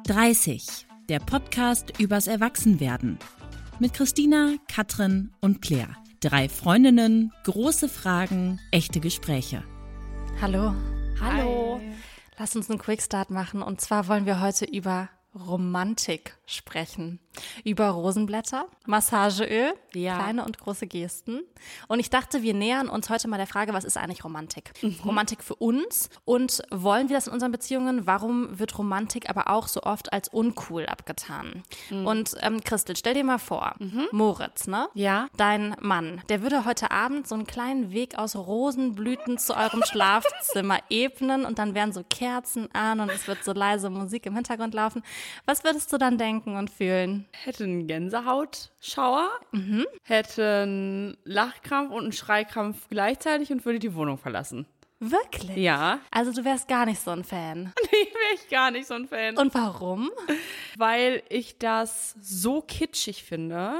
30, der Podcast übers Erwachsenwerden. Mit Christina, Katrin und Claire. 3 Freundinnen, große Fragen, echte Gespräche. Hallo. Hallo. Hi. Lass uns einen Quickstart machen. Und zwar wollen wir heute über Romantik sprechen. Über Rosenblätter, Massageöl, kleine und große Gesten. Und ich dachte, wir nähern uns heute mal der Frage, was ist eigentlich Romantik? Romantik für uns, und wollen wir das in unseren Beziehungen? Warum wird Romantik aber auch so oft als uncool abgetan? Und Christel, stell dir mal vor, Moritz, ne? Ja. Dein Mann, der würde heute Abend so einen kleinen Weg aus Rosenblüten zu eurem Schlafzimmer ebnen und dann wären so Kerzen an und es wird so leise Musik im Hintergrund laufen. Was würdest du dann denken und fühlen? Hätte einen Gänsehautschauer, hätte einen Lachkrampf und einen Schreikrampf gleichzeitig und würde die Wohnung verlassen. Wirklich? Ja. Also du wärst gar nicht so ein Fan. Nee, wäre ich gar nicht so ein Fan. Und warum? Weil ich das so kitschig finde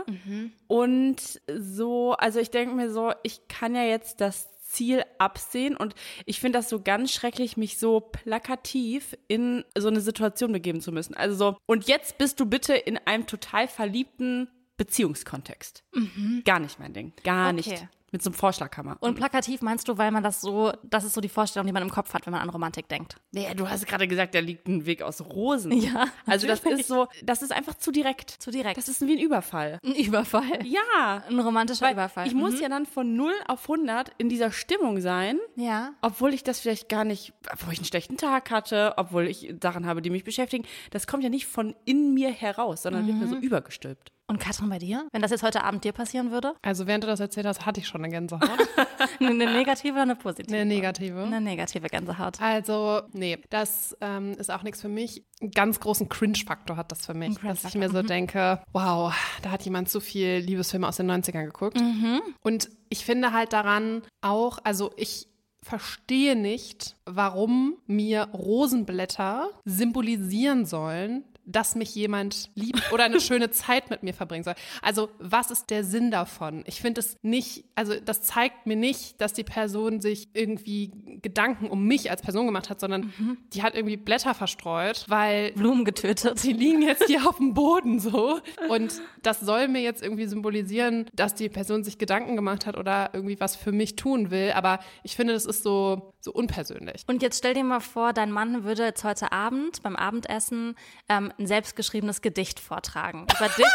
und so, also ich denke mir so, ich kann ja jetzt das Ziel absehen, und ich finde das so ganz schrecklich, mich so plakativ in so eine Situation begeben zu müssen. Also so, und jetzt bist du bitte in einem total verliebten Beziehungskontext. Gar nicht mein Ding, gar nicht. Mit so einem Vorschlaghammer. Und plakativ meinst du, weil man das ist so die Vorstellung, die man im Kopf hat, wenn man an Romantik denkt. Nee, du hast gerade gesagt, da liegt ein Weg aus Rosen. Ja, also das ist so, das ist einfach zu direkt. Zu direkt. Das ist wie ein Überfall. Ein Überfall. Ja. Ein romantischer Überfall. Ich muss ja dann von 0 auf 100 in dieser Stimmung sein. Ja. Obwohl ich das vielleicht gar nicht, obwohl ich einen schlechten Tag hatte, obwohl ich Sachen habe, die mich beschäftigen. Das kommt ja nicht von in mir heraus, sondern wird mir so übergestülpt. Und Katrin, bei dir? Wenn das jetzt heute Abend dir passieren würde? Also während du das erzählt hast, hatte ich schon eine Gänsehaut. Eine negative oder eine positive? Eine negative. Eine negative Gänsehaut. Also, nee, das ist auch nichts für mich. Einen ganz großen Cringe-Faktor hat das für mich, dass ich mir so denke, wow, da hat jemand zu viel Liebesfilme aus den 90ern geguckt. Und ich finde halt daran auch, also ich verstehe nicht, warum mir Rosenblätter symbolisieren sollen, dass mich jemand liebt oder eine schöne Zeit mit mir verbringen soll. Also was ist der Sinn davon? Ich finde es nicht, also das zeigt mir nicht, dass die Person sich irgendwie Gedanken um mich als Person gemacht hat, sondern die hat irgendwie Blätter verstreut, weil Blumen getötet. die liegen jetzt hier auf dem Boden so. Und das soll mir jetzt irgendwie symbolisieren, dass die Person sich Gedanken gemacht hat oder irgendwie was für mich tun will. Aber ich finde, das ist so unpersönlich. Und jetzt stell dir mal vor, dein Mann würde jetzt heute Abend beim Abendessen ein selbstgeschriebenes Gedicht vortragen. Über dich.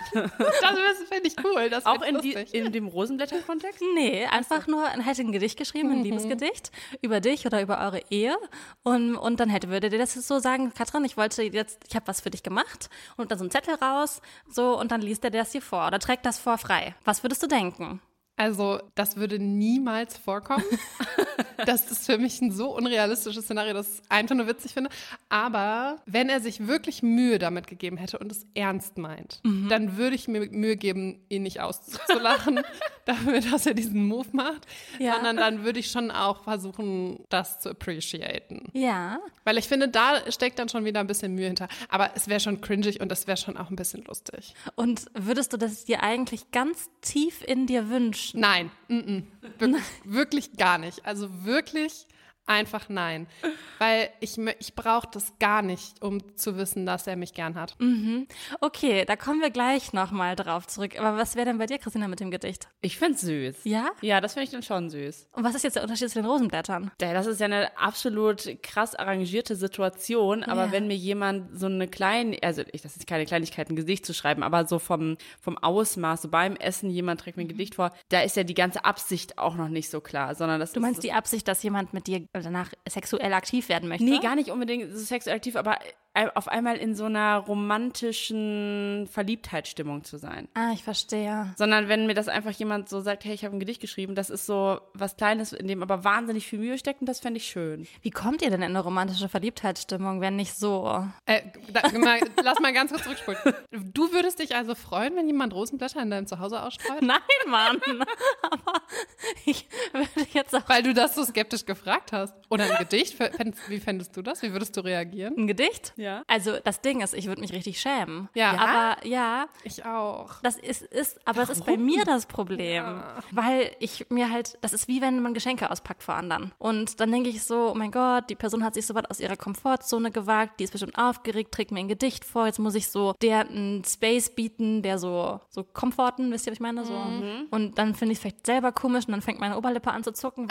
Das finde ich cool. Das Auch lustig. in dem Rosenblätter-Kontext? Nee, einfach nur, hätte ein Gedicht geschrieben, ein Liebesgedicht über dich oder über eure Ehe, und dann würde dir das so sagen, Katrin, ich habe was für dich gemacht, und dann so einen Zettel raus, so, und dann liest er das dir vor oder trägt das vor frei. Was würdest du denken? Also, das würde niemals vorkommen. Das ist für mich ein so unrealistisches Szenario, das ich einfach nur witzig finde. Aber wenn er sich wirklich Mühe damit gegeben hätte und es ernst meint, dann würde ich mir Mühe geben, ihn nicht auszulachen dafür, dass er diesen Move macht, sondern dann würde ich schon auch versuchen, das zu appreciaten. Ja. Weil ich finde, da steckt dann schon wieder ein bisschen Mühe hinter. Aber es wäre schon cringig und es wäre schon auch ein bisschen lustig. Und würdest du das dir eigentlich ganz tief in dir wünschen? Nein, wirklich gar nicht. Also wirklich einfach nein. Weil ich brauche das gar nicht, um zu wissen, dass er mich gern hat. Okay, da kommen wir gleich nochmal drauf zurück. Aber was wäre denn bei dir, Christina, mit dem Gedicht? Ich find's süß. Ja? Ja, das finde ich dann schon süß. Und was ist jetzt der Unterschied zu den Rosenblättern? Das ist ja eine absolut krass arrangierte Situation, aber wenn mir jemand so eine das ist keine Kleinigkeit, ein Gedicht zu schreiben, aber so vom Ausmaß, so beim Essen, jemand trägt mir ein Gedicht vor, da ist ja die ganze Absicht auch noch nicht so klar, sondern das Du meinst die Absicht, dass jemand mit dir danach sexuell aktiv werden möchte? Nee, gar nicht unbedingt so sexuell aktiv, aber auf einmal in so einer romantischen Verliebtheitsstimmung zu sein. Ah, ich verstehe. Sondern wenn mir das einfach jemand so sagt, hey, ich habe ein Gedicht geschrieben, das ist so was Kleines, in dem aber wahnsinnig viel Mühe steckt, und das fände ich schön. Wie kommt ihr denn in eine romantische Verliebtheitsstimmung, wenn nicht so? Lass mal ganz kurz zurückspulen. Du würdest dich also freuen, wenn jemand Rosenblätter in deinem Zuhause ausstreut? Nein, Mann. Aber ich würde jetzt auch... Weil du das so skeptisch gefragt hast. Oder ein Gedicht? Wie fändest du das? Wie würdest du reagieren? Ein Gedicht? Ja. Also das Ding ist, ich würde mich richtig schämen. Ja. Aber ja, Ich auch. das ist bei mir das Problem. Weil ich mir halt, das ist wie wenn man Geschenke auspackt vor anderen. Und dann denke ich so, oh mein Gott, die Person hat sich so weit aus ihrer Komfortzone gewagt, die ist bestimmt aufgeregt, trägt mir ein Gedicht vor, jetzt muss ich so der einen Space bieten, der so komforten, wisst ihr, was ich meine? So. Und dann finde ich es vielleicht selber komisch und dann fängt meine Oberlippe an zu zucken,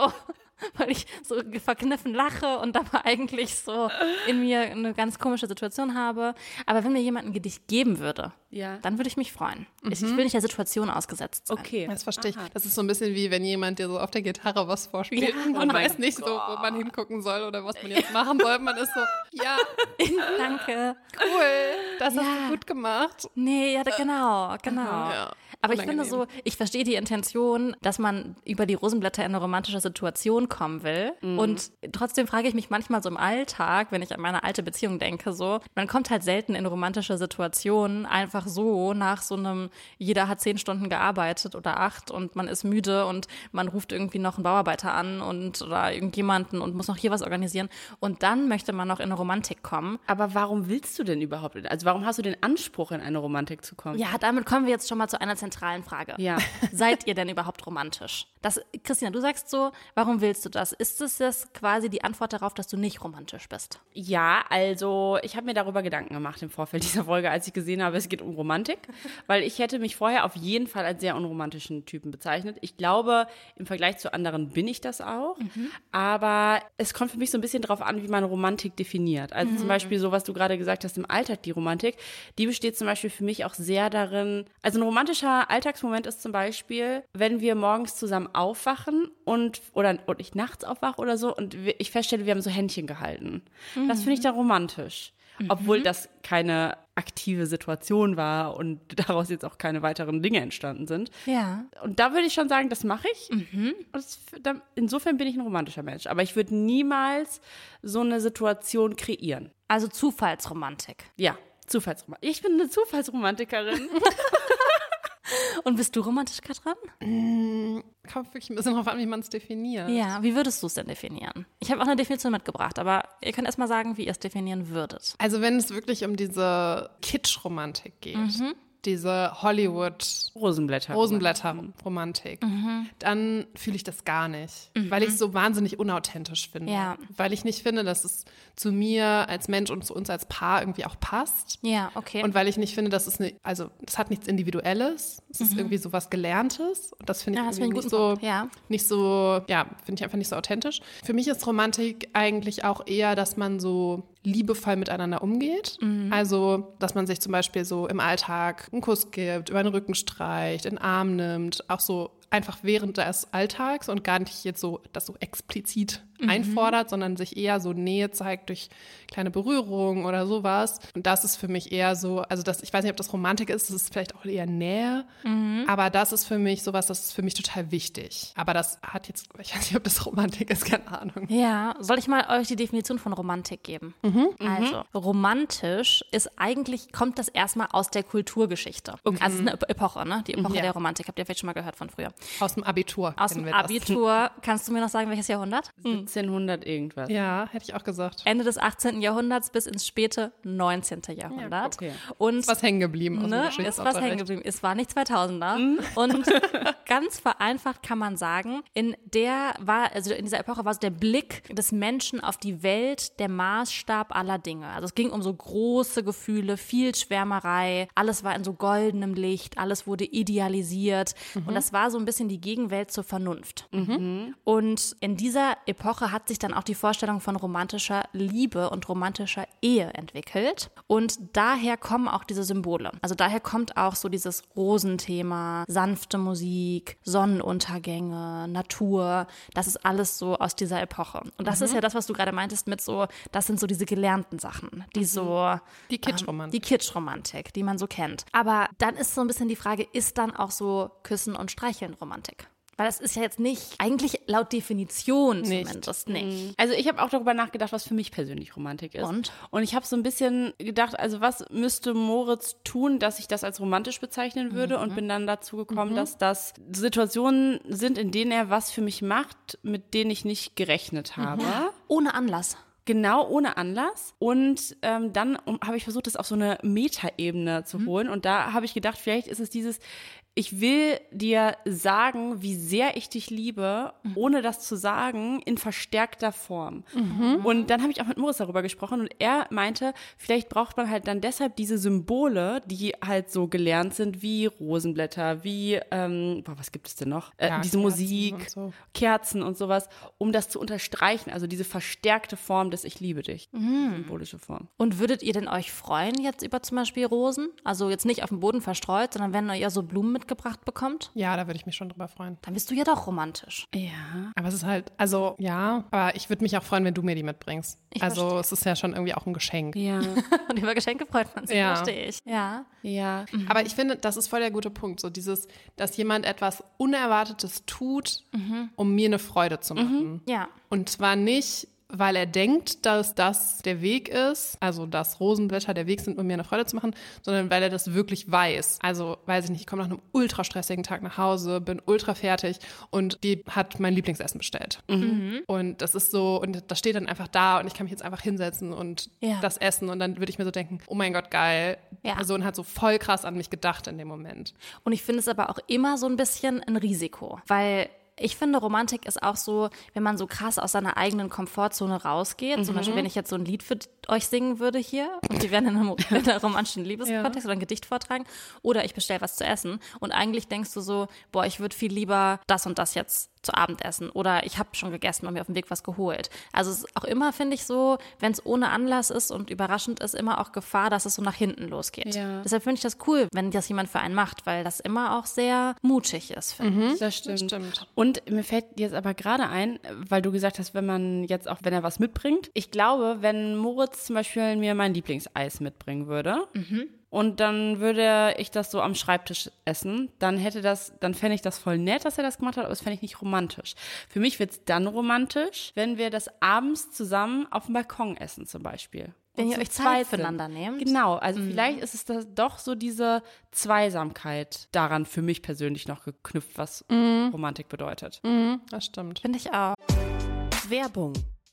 weil ich so verkniffen lache und dabei eigentlich so in mir eine ganz komische Situation habe. Aber wenn mir jemand ein Gedicht geben würde, dann würde ich mich freuen. Ich will nicht der Situation ausgesetzt sein. Okay. Das verstehe ich. Das ist so ein bisschen wie, wenn jemand dir so auf der Gitarre was vorspielt und man weiß nicht so, wo man hingucken soll oder was man jetzt machen soll. Man ist so, ja, Danke. cool, das hast du gut gemacht. Nee, ja, genau. Ja. Aber ich finde so, ich verstehe die Intention, dass man über die Rosenblätter in eine romantische Situation kommen will. Und trotzdem frage ich mich manchmal so im Alltag, wenn ich an meine alte Beziehung denke, so, man kommt halt selten in romantische Situationen einfach so nach so einem, jeder hat 10 Stunden gearbeitet oder 8 und man ist müde und man ruft irgendwie noch einen Bauarbeiter an oder irgendjemanden und muss noch hier was organisieren. Und dann möchte man noch in eine Romantik kommen. Aber warum willst du denn überhaupt? Also warum hast du den Anspruch, in eine Romantik zu kommen? Ja, damit kommen wir jetzt schon mal zu einer zentralen Frage. Ja. Seid ihr denn überhaupt romantisch? Christina, du sagst so, warum willst du das? Ist es das quasi die Antwort darauf, dass du nicht romantisch bist? Ja, also ich habe mir darüber Gedanken gemacht im Vorfeld dieser Folge, als ich gesehen habe, es geht um Romantik, weil ich hätte mich vorher auf jeden Fall als sehr unromantischen Typen bezeichnet. Ich glaube, im Vergleich zu anderen bin ich das auch, aber es kommt für mich so ein bisschen drauf an, wie man Romantik definiert. Also zum Beispiel so, was du gerade gesagt hast, im Alltag die Romantik, die besteht zum Beispiel für mich auch sehr darin, also ein romantischer Alltagsmoment ist zum Beispiel, wenn wir morgens zusammen aufwachen und ich nachts aufwache oder so und ich feststelle, wir haben so Händchen gehalten. Das finde ich dann romantisch. Obwohl das keine aktive Situation war und daraus jetzt auch keine weiteren Dinge entstanden sind. Ja. Und da würde ich schon sagen, das mache ich. Und insofern bin ich ein romantischer Mensch. Aber ich würde niemals so eine Situation kreieren. Also Zufallsromantik. Ja, Zufallsromantik. Ich bin eine Zufallsromantikerin. Und bist du romantisch, Katrin? Kommt wirklich ein bisschen drauf an, wie man es definiert. Ja, wie würdest du es denn definieren? Ich habe auch eine Definition mitgebracht, aber ihr könnt erst mal sagen, wie ihr es definieren würdet. Also wenn es wirklich um diese Kitsch-Romantik geht, diese Rosenblätter-Romantik, dann fühle ich das gar nicht, weil ich es so wahnsinnig unauthentisch finde. Ja. Weil ich nicht finde, dass es zu mir als Mensch und zu uns als Paar irgendwie auch passt. Ja, okay. Und weil ich nicht finde, das hat nichts Individuelles, es ist irgendwie so was Gelerntes und das finde ich irgendwie finde ich einfach nicht so authentisch. Für mich ist Romantik eigentlich auch eher, dass man so liebevoll miteinander umgeht. Also, dass man sich zum Beispiel so im Alltag einen Kuss gibt, über den Rücken streicht, in den Arm nimmt, auch so einfach während des Alltags und gar nicht jetzt so das so explizit einfordert, sondern sich eher so Nähe zeigt durch kleine Berührungen oder sowas. Und das ist für mich eher so, also ich weiß nicht, ob das Romantik ist, das ist vielleicht auch eher Nähe, aber das ist für mich sowas, das ist für mich total wichtig. Aber das hat jetzt, ich weiß nicht, ob das Romantik ist, keine Ahnung. Ja, soll ich mal euch die Definition von Romantik geben? Also, romantisch kommt das erstmal aus der Kulturgeschichte. Also es ist eine Epoche, ne? Die Epoche der Romantik, habt ihr vielleicht schon mal gehört von früher. Aus dem Abitur. Aus dem Abitur. Kannst du mir noch sagen, welches Jahrhundert? 1700 irgendwas. Ja, hätte ich auch gesagt. Ende des 18. Jahrhunderts bis ins späte 19. Jahrhundert. Okay. Und Ist was hängen geblieben aus dem ist was hängen geblieben. Es war nicht 2000er. Und ganz vereinfacht kann man sagen, in dieser Epoche war so der Blick des Menschen auf die Welt der Maßstab aller Dinge. Also es ging um so große Gefühle, viel Schwärmerei, alles war in so goldenem Licht, alles wurde idealisiert. Und das war so ein bisschen die Gegenwelt zur Vernunft. Und in dieser Epoche hat sich dann auch die Vorstellung von romantischer Liebe und romantischer Ehe entwickelt. Und daher kommen auch diese Symbole. Also daher kommt auch so dieses Rosenthema, sanfte Musik, Sonnenuntergänge, Natur. Das ist alles so aus dieser Epoche. Und das ist ja das, was du gerade meintest mit so, das sind so diese gelernten Sachen, die Kitschromantik. Die Kitschromantik, die man so kennt. Aber dann ist so ein bisschen die Frage, ist dann auch so Küssen und Streicheln Romantik? Weil das ist ja jetzt nicht, eigentlich laut Definition zumindest nicht. Also ich habe auch darüber nachgedacht, was für mich persönlich Romantik ist. Und ich habe so ein bisschen gedacht, also was müsste Moritz tun, dass ich das als romantisch bezeichnen würde und bin dann dazu gekommen, dass das Situationen sind, in denen er was für mich macht, mit denen ich nicht gerechnet habe. Ohne Anlass. Genau, ohne Anlass. Und dann habe ich versucht, das auf so eine Metaebene zu holen. Und da habe ich gedacht, vielleicht ist es dieses, ich will dir sagen, wie sehr ich dich liebe, ohne das zu sagen, in verstärkter Form. Und dann habe ich auch mit Moritz darüber gesprochen und er meinte, vielleicht braucht man halt dann deshalb diese Symbole, die halt so gelernt sind, wie Rosenblätter, wie, was gibt es denn noch? Diese Musik, und so. Kerzen und sowas, um das zu unterstreichen. Also diese verstärkte Form des Ich liebe dich. Symbolische Form. Und würdet ihr denn euch freuen jetzt über zum Beispiel Rosen? Also jetzt nicht auf dem Boden verstreut, sondern wenn ihr so Blumen mitgebracht bekommt? Ja, da würde ich mich schon drüber freuen. Dann bist du ja doch romantisch. Ja. Aber es ist halt, also ja, aber ich würde mich auch freuen, wenn du mir die mitbringst. Also es ist ja schon irgendwie auch ein Geschenk. Ja. Und über Geschenke freut man sich, Ja. verstehe ich. Ja. Ja. Aber ich finde, das ist voll der gute Punkt, so dieses, dass jemand etwas Unerwartetes tut, um mir eine Freude zu machen. Ja. Und zwar nicht, weil er denkt, dass das der Weg ist, also dass Rosenblätter der Weg sind, um mir eine Freude zu machen, sondern weil er das wirklich weiß. Also, weiß ich nicht, ich komme nach einem ultra stressigen Tag nach Hause, bin ultra fertig und die hat mein Lieblingsessen bestellt. Und das ist so, und das steht dann einfach da und ich kann mich jetzt einfach hinsetzen und das essen und dann würde ich mir so denken, oh mein Gott, geil. Die Person hat so voll krass an mich gedacht in dem Moment. Und ich finde es aber auch immer so ein bisschen ein Risiko, weil ich finde, Romantik ist auch so, wenn man so krass aus seiner eigenen Komfortzone rausgeht. Zum Beispiel, wenn ich jetzt so ein Lied für euch singen würde hier und die werden in einem romantischen Liebeskontext oder ein Gedicht vortragen oder ich bestelle was zu essen und eigentlich denkst du so, boah, ich würde viel lieber das und das jetzt zu Abend essen oder ich habe schon gegessen und mir auf dem Weg was geholt. Also es ist auch immer, finde ich so, wenn es ohne Anlass ist und überraschend ist, immer auch Gefahr, dass es so nach hinten losgeht. Ja. Deshalb finde ich das cool, wenn das jemand für einen macht, weil das immer auch sehr mutig ist, finde ich. Das stimmt. Und mir fällt jetzt aber gerade ein, weil du gesagt hast, wenn man jetzt auch, wenn er was mitbringt. Ich glaube, wenn Moritz zum Beispiel mir mein Lieblingseis mitbringen würde und dann würde ich das so am Schreibtisch essen, dann fände ich das voll nett, dass er das gemacht hat, aber das fände ich nicht romantisch. Für mich wird es dann romantisch, wenn wir das abends zusammen auf dem Balkon essen zum Beispiel. Wenn Und ihr zu euch Zeit zweit füreinander sind. nehmt. Genau, also vielleicht ist es doch so diese Zweisamkeit daran für mich persönlich noch geknüpft, was Romantik bedeutet. Das stimmt. Finde ich auch. Werbung.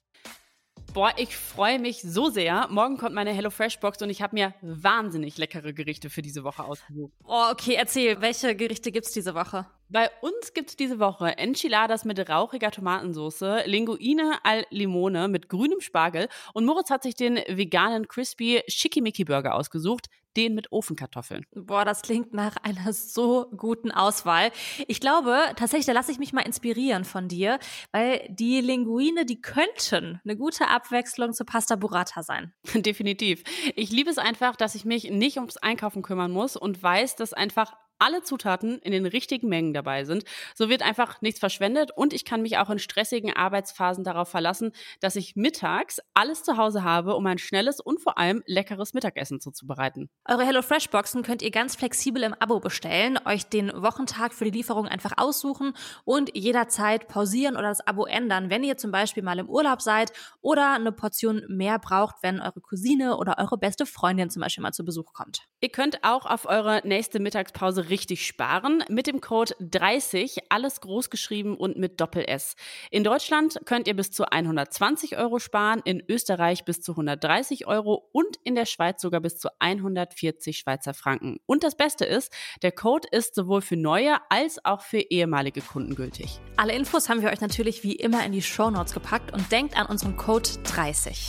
Boah, ich freue mich so sehr. Morgen kommt meine HelloFresh-Box und ich habe mir wahnsinnig leckere Gerichte für diese Woche ausgesucht. Oh, okay, erzähl, welche Gerichte gibt's diese Woche? Bei uns gibt's diese Woche Enchiladas mit rauchiger Tomatensauce, Linguine al Limone mit grünem Spargel und Moritz hat sich den veganen Crispy Schickimicki Burger ausgesucht, den mit Ofenkartoffeln. Boah, das klingt nach einer so guten Auswahl. Ich glaube, tatsächlich, da lasse ich mich mal inspirieren von dir, weil die Linguine, die könnten eine gute Abwechslung zur Pasta Burrata sein. Definitiv. Ich liebe es einfach, dass ich mich nicht ums Einkaufen kümmern muss und weiß, dass einfach alle Zutaten in den richtigen Mengen dabei sind. So wird einfach nichts verschwendet und ich kann mich auch in stressigen Arbeitsphasen darauf verlassen, dass ich mittags alles zu Hause habe, um ein schnelles und vor allem leckeres Mittagessen zuzubereiten. Eure HelloFresh-Boxen könnt ihr ganz flexibel im Abo bestellen, euch den Wochentag für die Lieferung einfach aussuchen und jederzeit pausieren oder das Abo ändern, wenn ihr zum Beispiel mal im Urlaub seid oder eine Portion mehr braucht, wenn eure Cousine oder eure beste Freundin zum Beispiel mal zu Besuch kommt. Ihr könnt auch auf eure nächste Mittagspause richtig sparen mit dem Code 30, alles groß geschrieben und mit Doppel-S. In Deutschland könnt ihr bis zu 120 € sparen, in Österreich bis zu 130 € und in der Schweiz sogar bis zu 140 Schweizer Franken. Und das Beste ist, der Code ist sowohl für neue als auch für ehemalige Kunden gültig. Alle Infos haben wir euch natürlich wie immer in die Shownotes gepackt und denkt an unseren Code 30.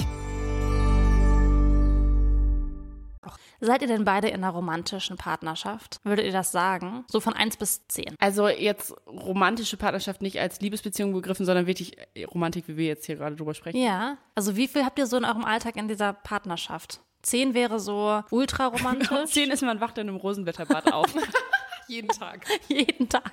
Seid ihr denn beide in einer romantischen Partnerschaft? Würdet ihr das sagen? So von 1 bis 10. Also jetzt romantische Partnerschaft nicht als Liebesbeziehung begriffen, sondern wirklich Romantik, wie wir jetzt hier gerade drüber sprechen. Ja. Also wie viel habt ihr so in eurem Alltag in dieser Partnerschaft? 10 wäre so ultra romantisch. 10 ist, man wacht in einem Rosenblätterbad auf. Jeden Tag. Jeden Tag.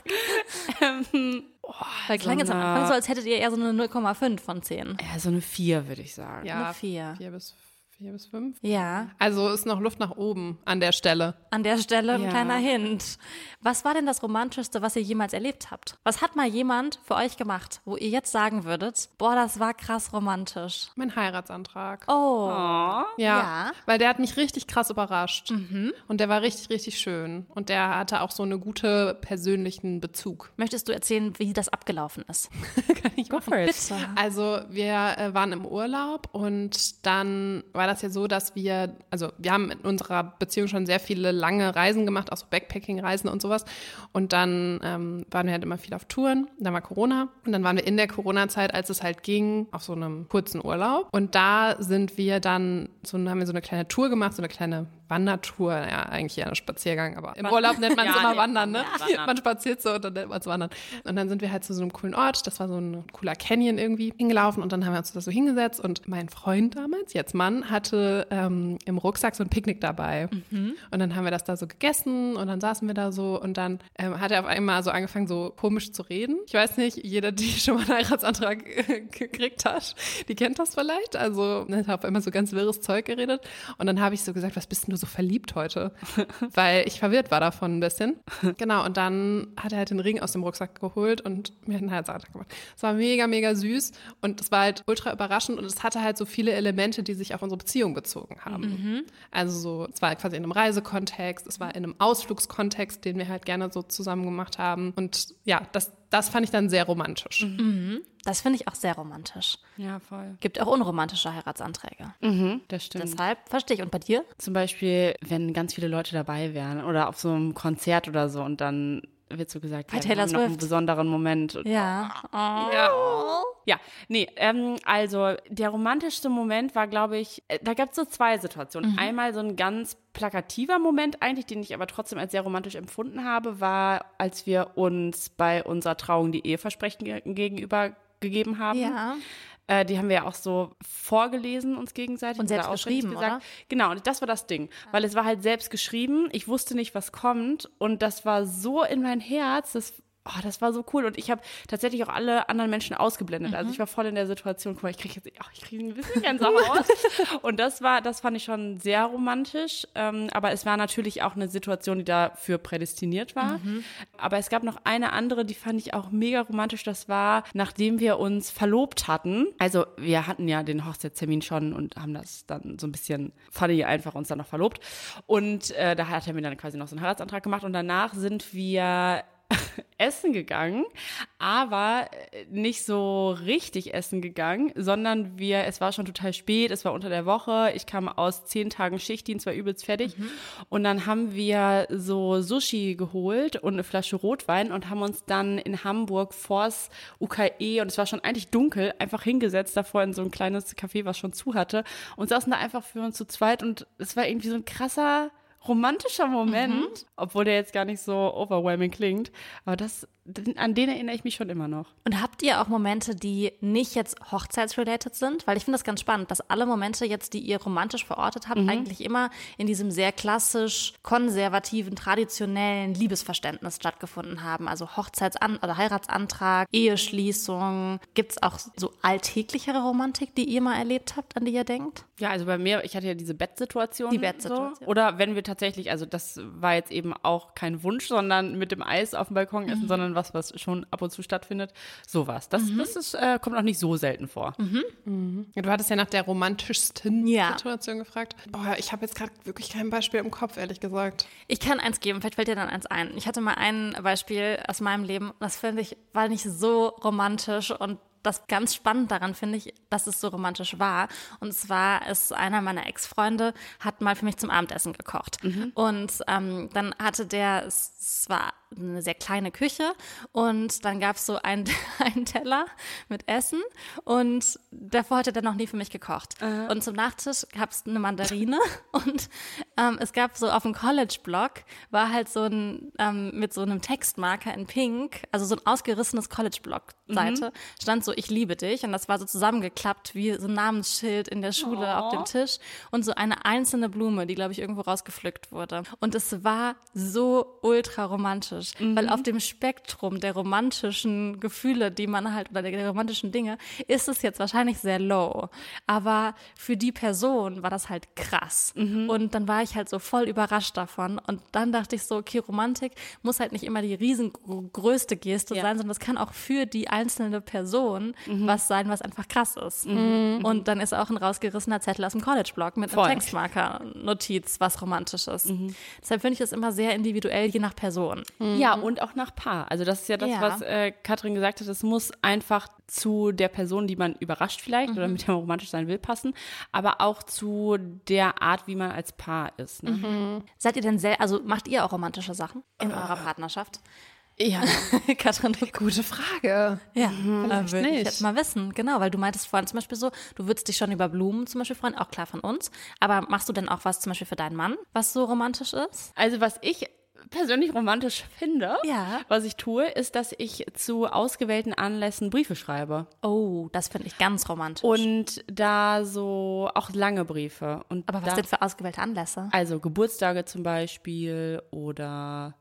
Weil klang jetzt am Anfang so, als hättet ihr eher so eine 0,5 von 10. Ja, so eine 4, würde ich sagen. Ja, Eine 4. 4 bis 5. Ja. Also ist noch Luft nach oben an der Stelle. An der Stelle ein Ja. kleiner Hint. Was war denn das Romantischste, was ihr jemals erlebt habt? Was hat mal jemand für euch gemacht, wo ihr jetzt sagen würdet, boah, das war krass romantisch? Mein Heiratsantrag. Oh. Ja, weil der hat mich richtig krass überrascht. Und der war richtig, richtig schön. Und der hatte auch so einen guten persönlichen Bezug. Möchtest du erzählen, wie das abgelaufen ist? Kann ich machen. Bitte. Also wir waren im Urlaub und dann war das ja so, dass wir haben in unserer Beziehung schon sehr viele lange Reisen gemacht, auch so Backpacking-Reisen und sowas. Und dann waren wir halt immer viel auf Touren. Dann war Corona. Und dann waren wir in der Corona-Zeit, als es halt ging, auf so einem kurzen Urlaub. Und da sind wir dann, haben wir so eine kleine Tour gemacht, so eine kleine Wandertour, ja, eigentlich eher ein Spaziergang, aber im Urlaub nennt man es immer Wandern, ne? Ja, man spaziert so und dann nennt man es Wandern. Und dann sind wir halt zu so einem coolen Ort, das war so ein cooler Canyon irgendwie, hingelaufen und dann haben wir uns da so hingesetzt und mein Freund damals, jetzt Mann, hatte im Rucksack so ein Picknick dabei. Und dann haben wir das da so gegessen und dann saßen wir da so und dann hat er auf einmal so angefangen, so komisch zu reden. Ich weiß nicht, jeder, die schon mal einen Heiratsantrag gekriegt hat, die kennt das vielleicht. Also er hat auf einmal so ganz wirres Zeug geredet und dann habe ich so gesagt, was bist denn du so verliebt heute? Weil ich verwirrt war davon ein bisschen. Genau, und dann hat er halt den Ring aus dem Rucksack geholt und mir einen Heiratsantrag gemacht. Es war mega, mega süß und es war halt ultra überraschend und es hatte halt so viele Elemente, die sich auf unsere Beziehung bezogen haben. Also so, es war quasi in einem Reisekontext, es war in einem Ausflugskontext, den wir halt gerne so zusammen gemacht haben und ja, das fand ich dann sehr romantisch. Das finde ich auch sehr romantisch. Ja, voll. Gibt auch unromantische Heiratsanträge. Das stimmt. Deshalb verstehe ich. Und bei dir? Zum Beispiel, wenn ganz viele Leute dabei wären oder auf so einem Konzert oder so und dann wird so gesagt, bei ja, Taylor wir haben noch einen Swift. besonderen Moment. Ja. Also der romantischste Moment war, glaube ich, da gab es so zwei Situationen. Einmal so ein ganz plakativer Moment eigentlich, den ich aber trotzdem als sehr romantisch empfunden habe, war, als wir uns bei unserer Trauung die Eheversprechen gegenüber gegeben haben. Ja. Die haben wir ja auch so vorgelesen uns gegenseitig. Und selbst oder auswendig geschrieben, gesagt. oder? Genau, und das war das Ding. Weil es war halt selbst geschrieben, ich wusste nicht, was kommt und das war so in mein Herz, das war so cool und ich habe tatsächlich auch alle anderen Menschen ausgeblendet. Also ich war voll in der Situation, guck mal, ich kriege ein bisschen Gänsehaut. Und das fand ich schon sehr romantisch. Aber es war natürlich auch eine Situation, die dafür prädestiniert war. Aber es gab noch eine andere, die fand ich auch mega romantisch. Das war, nachdem wir uns verlobt hatten. Also wir hatten ja den Hochzeitstermin schon und haben das dann so ein bisschen funny einfach uns dann noch verlobt. Und da hat er mir dann quasi noch so einen Heiratsantrag gemacht und danach sind wir essen gegangen, aber nicht so richtig essen gegangen, sondern es war schon total spät, es war unter der Woche, ich kam aus 10 Tagen Schichtdienst, war übelst fertig und dann haben wir so Sushi geholt und eine Flasche Rotwein und haben uns dann in Hamburg vors UKE und es war schon eigentlich dunkel, einfach hingesetzt davor in so ein kleines Café, was schon zu hatte und saßen da einfach für uns zu zweit und es war irgendwie so ein krasser romantischer Moment, obwohl der jetzt gar nicht so overwhelming klingt, aber an den erinnere ich mich schon immer noch. Und habt ihr auch Momente, die nicht jetzt hochzeitsrelated sind? Weil ich finde das ganz spannend, dass alle Momente jetzt, die ihr romantisch verortet habt, eigentlich immer in diesem sehr klassisch konservativen, traditionellen Liebesverständnis stattgefunden haben. Also oder Heiratsantrag, Eheschließung. Gibt es auch so alltäglichere Romantik, die ihr mal erlebt habt, an die ihr denkt? Ja, also bei mir, ich hatte ja diese Bettsituation. Die Bettsituation. So. Oder wenn wir tatsächlich, also das war jetzt eben auch kein Wunsch, sondern mit dem Eis auf dem Balkon essen, sondern was schon ab und zu stattfindet. Sowas. Das kommt auch nicht so selten vor. Du hattest ja nach der romantischsten Ja. Situation gefragt. Boah, ich habe jetzt gerade wirklich kein Beispiel im Kopf, ehrlich gesagt. Ich kann eins geben, vielleicht fällt dir dann eins ein. Ich hatte mal ein Beispiel aus meinem Leben, das war nicht so romantisch und das ganz spannend daran finde ich, dass es so romantisch war. Und zwar ist einer meiner Ex-Freunde, hat mal für mich zum Abendessen gekocht. Und dann hatte es war eine sehr kleine Küche und dann gab es so einen Teller mit Essen und davor hatte der noch nie für mich gekocht. Und zum Nachtisch gab es eine Mandarine und es gab so auf dem College-Blog war halt so ein mit so einem Textmarker in Pink, also so ein ausgerissenes College-Blog-Seite, stand so, ich liebe dich und das war so zusammengeklappt wie so ein Namensschild in der Schule auf dem Tisch und so eine einzelne Blume, die, glaube ich, irgendwo rausgepflückt wurde. Und es war so ultra romantisch, weil auf dem Spektrum der romantischen Gefühle, die man halt, oder der romantischen Dinge, ist es jetzt wahrscheinlich sehr low. Aber für die Person war das halt krass. Und dann war ich halt so voll überrascht davon. Und dann dachte ich so, okay, Romantik muss halt nicht immer die riesengrößte Geste sein, sondern das kann auch für die einzelne Person Person was sein, was einfach krass ist. Und dann ist auch ein rausgerissener Zettel aus dem College-Blog mit einem Textmarker-Notiz, was romantisch ist. Deshalb finde ich das immer sehr individuell, je nach Person. Ja, und auch nach Paar. Also das ist ja das, was Katrin gesagt hat, es muss einfach zu der Person, die man überrascht vielleicht oder mit der man romantisch sein will, passen, aber auch zu der Art, wie man als Paar ist. Ne? Seid ihr denn also macht ihr auch romantische Sachen in eurer Partnerschaft? Ja, Katrin, gute Frage. Ja, Vielleicht will ich nicht. jetzt mal wissen. Genau, weil du meintest vorhin zum Beispiel so, du würdest dich schon über Blumen zum Beispiel freuen, auch klar von uns. Aber machst du denn auch was zum Beispiel für deinen Mann, was so romantisch ist? Also was ich persönlich romantisch finde, Ja. was ich tue, ist, dass ich zu ausgewählten Anlässen Briefe schreibe. Oh, das finde ich ganz romantisch. Und da so auch lange Briefe. Und Aber was da, denn für ausgewählte Anlässe? Also Geburtstage zum Beispiel oder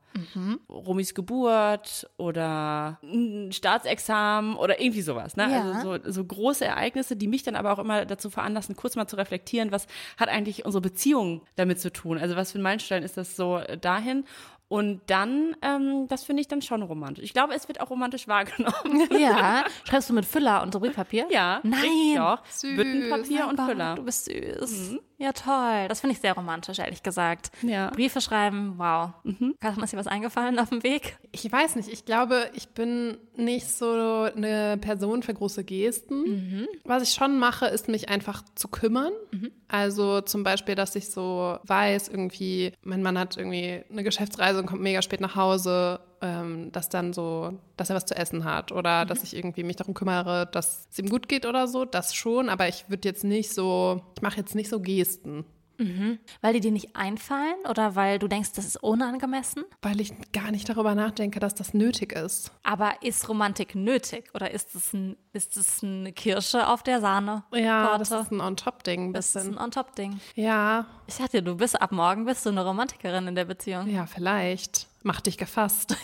Romis Geburt oder ein Staatsexamen oder irgendwie sowas. Ne? Ja. Also so große Ereignisse, die mich dann aber auch immer dazu veranlassen, kurz mal zu reflektieren, was hat eigentlich unsere Beziehung damit zu tun? Also was für ein Meilenstein ist das so dahin? Und dann, das finde ich dann schon romantisch. Ich glaube, es wird auch romantisch wahrgenommen. Ja. Schreibst du mit Füller und so Briefpapier? Ja, Nein. doch. Süß. Büttenpapier und Aber Füller. Du bist süß. Ja, toll. Das finde ich sehr romantisch, ehrlich gesagt. Ja. Briefe schreiben, wow. Katrin, ist dir was eingefallen auf dem Weg? Ich weiß nicht, ich glaube, ich bin nicht so eine Person für große Gesten. Was ich schon mache, ist mich einfach zu kümmern. Also zum Beispiel, dass ich so weiß, irgendwie, mein Mann hat irgendwie eine Geschäftsreise und kommt mega spät nach Hause, dass dann so, dass er was zu essen hat oder dass ich irgendwie mich darum kümmere, dass es ihm gut geht oder so, das schon, aber ich würde jetzt nicht so, ich mache jetzt nicht so Gesten. Weil die dir nicht einfallen oder weil du denkst, das ist unangemessen? Weil ich gar nicht darüber nachdenke, dass das nötig ist. Aber ist Romantik nötig oder ist es eine Kirsche auf der Sahne? Ja, das ist ein On-Top-Ding ein Das ist bisschen. ein On-Top-Ding. Ja, Ich sagte dir, ab morgen bist du eine Romantikerin in der Beziehung. ja, vielleicht. Mach dich gefasst.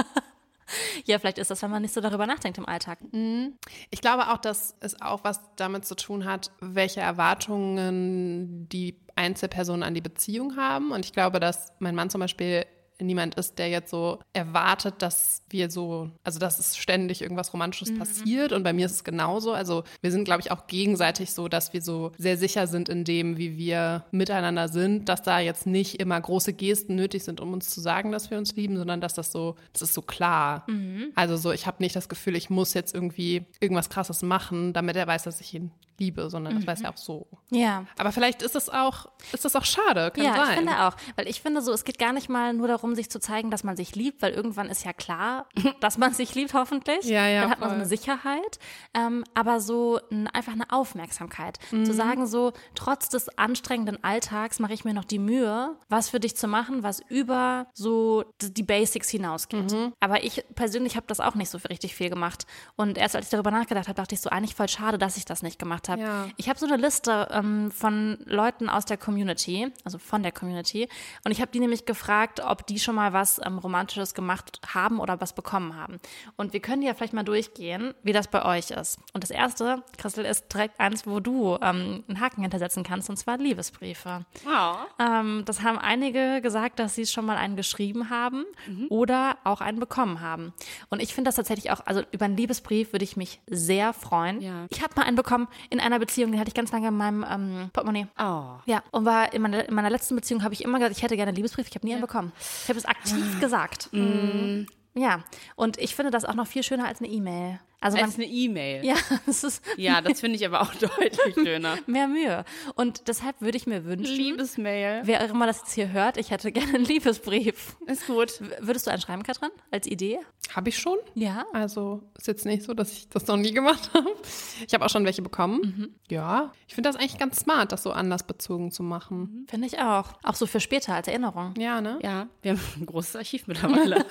Ja, vielleicht ist das, wenn man nicht so darüber nachdenkt im Alltag. Ich glaube auch, dass es auch was damit zu tun hat, welche Erwartungen die Einzelpersonen an die Beziehung haben. Und ich glaube, dass mein Mann zum Beispiel niemand ist, der jetzt so erwartet, dass wir so, also dass es ständig irgendwas Romantisches passiert. Und bei mir ist es genauso. Also wir sind, glaube ich, auch gegenseitig so, dass wir so sehr sicher sind in dem, wie wir miteinander sind, dass da jetzt nicht immer große Gesten nötig sind, um uns zu sagen, dass wir uns lieben, sondern dass das ist so klar. Also so, ich habe nicht das Gefühl, ich muss jetzt irgendwie irgendwas Krasses machen, damit er weiß, dass ich ihn liebe, sondern das weiß er auch so. Ja. Aber vielleicht ist das auch schade, kann Ja, sein. ich finde auch. Weil ich finde so, es geht gar nicht mal nur darum, sich zu zeigen, dass man sich liebt, weil irgendwann ist ja klar, dass man sich liebt, hoffentlich. Ja, ja, Dann hat man so voll. eine Sicherheit. Aber so einfach eine Aufmerksamkeit. Zu sagen so, trotz des anstrengenden Alltags mache ich mir noch die Mühe, was für dich zu machen, was über so die Basics hinausgeht. Aber ich persönlich habe das auch nicht so richtig viel gemacht. Und erst als ich darüber nachgedacht habe, dachte ich so, eigentlich voll schade, dass ich das nicht gemacht habe. Ja. Ich habe so eine Liste von Leuten aus der Community, also von der Community, und ich habe die nämlich gefragt, ob die schon mal was Romantisches gemacht haben oder was bekommen haben. Und wir können ja vielleicht mal durchgehen, wie das bei euch ist. Und das erste, Christel, ist direkt eins, wo du einen Haken hintersetzen kannst, und zwar Liebesbriefe. Das haben einige gesagt, dass sie schon mal einen geschrieben haben oder auch einen bekommen haben. Und ich finde das tatsächlich auch, also über einen Liebesbrief würde ich mich sehr freuen. Ja. Ich habe mal einen bekommen in einer Beziehung, den hatte ich ganz lange in meinem Portemonnaie. Oh. Ja, und war in meiner letzten Beziehung habe ich immer gesagt, ich hätte gerne einen Liebesbrief, ich habe nie einen bekommen. Ich habe es aktiv gesagt. Ja, und ich finde das auch noch viel schöner als eine E-Mail. Also Als eine E-Mail. ja, es ist Ja, das finde ich aber auch deutlich schöner. mehr Mühe. Und deshalb würde ich mir wünschen, Liebesmail. wer auch immer das jetzt hier hört, ich hätte gerne einen Liebesbrief. Ist gut. Würdest du einen schreiben, Katrin, als Idee? Habe ich schon. Ja. Also ist jetzt nicht so, dass ich das noch nie gemacht habe. Ich habe auch schon welche bekommen. Ja, ich finde das eigentlich ganz smart, das so anlassbezogen zu machen. Finde ich auch. Auch so für später als Erinnerung. Ja, ne? Ja, wir haben ein großes Archiv mittlerweile.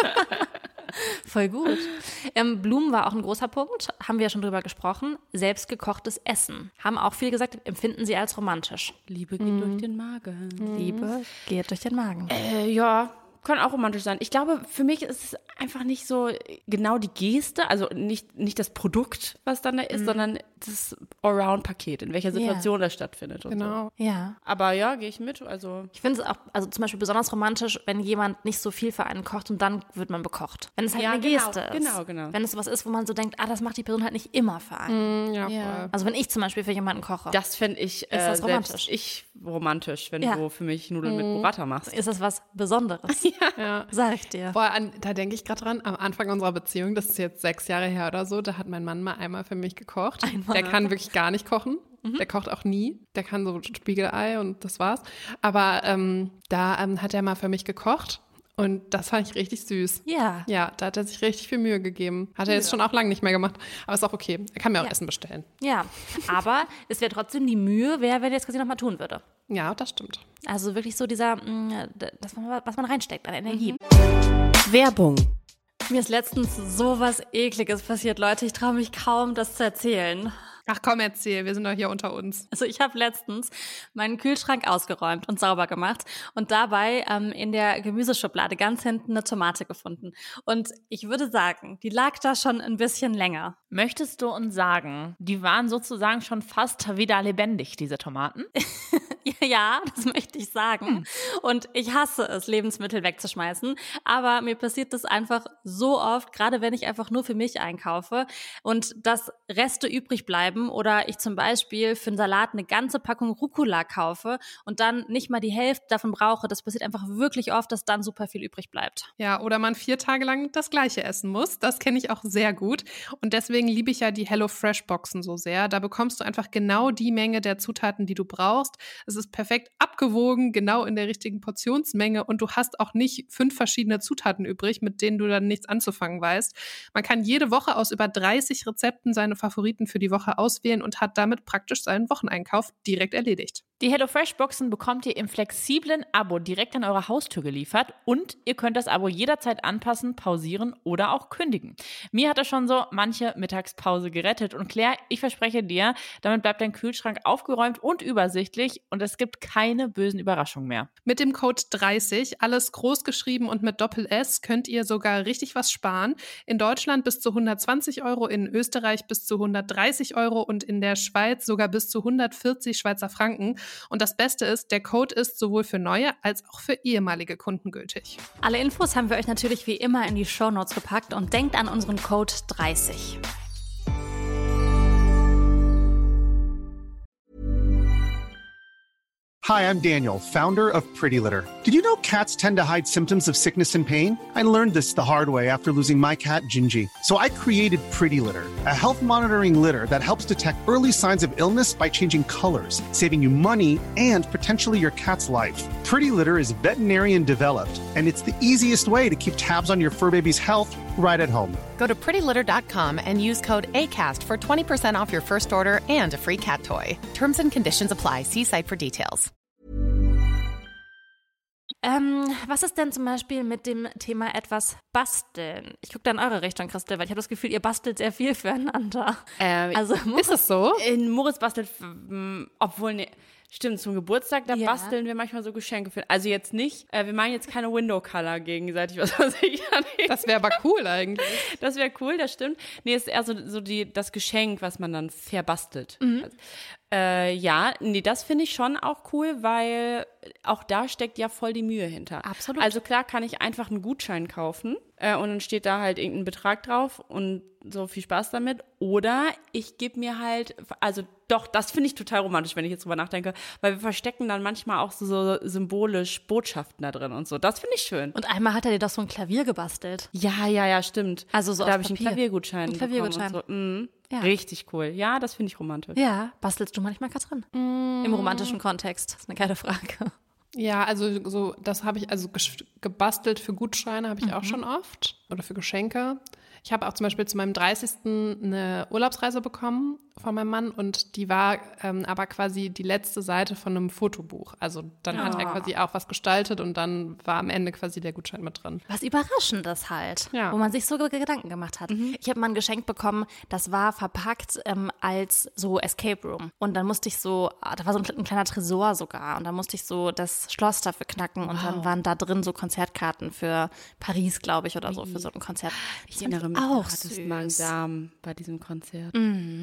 Voll gut. Blumen war auch ein großer Punkt, haben wir ja schon drüber gesprochen. Selbstgekochtes Essen. Haben auch viele gesagt, empfinden sie als romantisch. Liebe geht durch den Magen. Liebe geht durch den Magen. Ja, kann auch romantisch sein. Ich glaube, für mich ist es einfach nicht so genau die Geste, also nicht das Produkt, was dann da ist, sondern das Allround-Paket, in welcher Situation das stattfindet und so. Ja. Aber ja, gehe ich mit. Also Ich finde es auch, also zum Beispiel besonders romantisch, wenn jemand nicht so viel für einen kocht und dann wird man bekocht. Wenn es halt eine Geste ist. Genau. Wenn es sowas ist, wo man so denkt, das macht die Person halt nicht immer für einen. Voll. Also wenn ich zum Beispiel für jemanden koche. Das fände ich das romantisch? romantisch, wenn du für mich Nudeln mit Burrata machst. Ist das was Besonderes? Ja. Sag ich dir. Boah, da denke ich gerade dran, am Anfang unserer Beziehung, das ist jetzt 6 Jahre her oder so, da hat mein Mann mal einmal für mich gekocht. Der kann wirklich gar nicht kochen. Der kocht auch nie. Der kann so Spiegelei und das war's. Aber da hat er mal für mich gekocht. Und das fand ich richtig süß. Ja. Ja, da hat er sich richtig viel Mühe gegeben. Hat er jetzt schon auch lange nicht mehr gemacht. Aber ist auch okay. Er kann mir auch Essen bestellen. Ja, aber es wäre trotzdem die Mühe, wenn er das quasi nochmal tun würde. Ja, das stimmt. Also wirklich so dieser, was man reinsteckt an Energie. Werbung. Mir ist letztens so was Ekliges passiert, Leute. Ich traue mich kaum, das zu erzählen. Ach komm, erzähl, wir sind doch hier unter uns. Also ich habe letztens meinen Kühlschrank ausgeräumt und sauber gemacht und dabei in der Gemüseschublade ganz hinten eine Tomate gefunden. Und ich würde sagen, die lag da schon ein bisschen länger. Möchtest du uns sagen, die waren sozusagen schon fast wieder lebendig, diese Tomaten? Ja, das möchte ich sagen. Und ich hasse es, Lebensmittel wegzuschmeißen. Aber mir passiert das einfach so oft, gerade wenn ich einfach nur für mich einkaufe und dass Reste übrig bleiben oder ich zum Beispiel für einen Salat eine ganze Packung Rucola kaufe und dann nicht mal die Hälfte davon brauche. Das passiert einfach wirklich oft, dass dann super viel übrig bleibt. Ja, oder man 4 Tage lang das Gleiche essen muss. Das kenne ich auch sehr gut. Und deswegen liebe ich ja die HelloFresh-Boxen so sehr. Da bekommst du einfach genau die Menge der Zutaten, die du brauchst. Es ist perfekt abgewogen, genau in der richtigen Portionsmenge und du hast auch nicht 5 verschiedene Zutaten übrig, mit denen du dann nichts anzufangen weißt. Man kann jede Woche aus über 30 Rezepten seine Favoriten für die Woche auswählen und hat damit praktisch seinen Wocheneinkauf direkt erledigt. Die HelloFresh-Boxen bekommt ihr im flexiblen Abo direkt an eure Haustür geliefert und ihr könnt das Abo jederzeit anpassen, pausieren oder auch kündigen. Mir hat das schon so manche Mittagspause gerettet und Claire, ich verspreche dir, damit bleibt dein Kühlschrank aufgeräumt und übersichtlich und es gibt keine bösen Überraschungen mehr. Mit dem Code 30, alles groß geschrieben und mit Doppel-S, könnt ihr sogar richtig was sparen. In Deutschland bis zu 120 €, in Österreich bis zu 130 € und in der Schweiz sogar bis zu 140 Schweizer Franken. Und das Beste ist, der Code ist sowohl für neue als auch für ehemalige Kunden gültig. Alle Infos haben wir euch natürlich wie immer in die Shownotes gepackt und denkt an unseren Code 30. Hi, I'm Daniel, founder of Pretty Litter. Did you know cats tend to hide symptoms of sickness and pain? I learned this the hard way after losing my cat, Gingy. So I created Pretty Litter, a health monitoring litter that helps detect early signs of illness by changing colors, saving you money and potentially your cat's life. Pretty Litter is veterinarian developed, and it's the easiest way to keep tabs on your fur baby's health right at home. Go to prettylitter.com and use code ACAST for 20% off your first order and a free cat toy. Terms and conditions apply. See site for details. Was ist denn zum Beispiel mit dem Thema etwas basteln? Ich gucke da in eure Richtung, Christel, weil ich habe das Gefühl, ihr bastelt sehr viel füreinander. Also Ist es so? Moritz bastelt, obwohl, ne, stimmt, zum Geburtstag, da basteln wir manchmal so Geschenke für. Also jetzt nicht, wir machen jetzt keine Window-Color gegenseitig, was weiß ich. Das wäre aber cool eigentlich. Das wäre cool, das stimmt. Nee, es ist eher so das Geschenk, was man dann verbastelt. Also, das finde ich schon auch cool, weil auch da steckt ja voll die Mühe hinter. Absolut. Also klar kann ich einfach einen Gutschein kaufen und dann steht da halt irgendein Betrag drauf und so viel Spaß damit. Oder ich gebe mir halt, also doch, das finde ich total romantisch, wenn ich jetzt drüber nachdenke, weil wir verstecken dann manchmal auch so symbolisch Botschaften da drin und so. Das finde ich schön. Und einmal hat er dir doch so ein Klavier gebastelt. Ja, stimmt. Also so da aus habe ich einen Papier. Klaviergutschein bekommen und so. Ja. Richtig cool. Ja, das finde ich romantisch. Ja, bastelst du manchmal, Katrin? Im romantischen Kontext. Das ist eine geile Frage. Ja, also so, das habe ich, also gebastelt für Gutscheine habe ich auch schon oft oder für Geschenke. Ich habe auch zum Beispiel zu meinem 30. eine Urlaubsreise bekommen von meinem Mann und die war aber quasi die letzte Seite von einem Fotobuch. Also dann hat er quasi auch was gestaltet und dann war am Ende quasi der Gutschein mit drin. Was Überraschendes halt, Ja. wo man sich so Gedanken gemacht hat. Ich habe mal ein Geschenk bekommen, das war verpackt als so Escape Room. Und dann musste ich so, da war so ein kleiner Tresor sogar und dann musste ich so das Schloss dafür knacken und dann waren da drin so Konzertkarten für Paris, glaube ich, oder so, für so ein Konzert. Ich erinnere mich, auch du hattest süß. Magen-Darm bei diesem Konzert.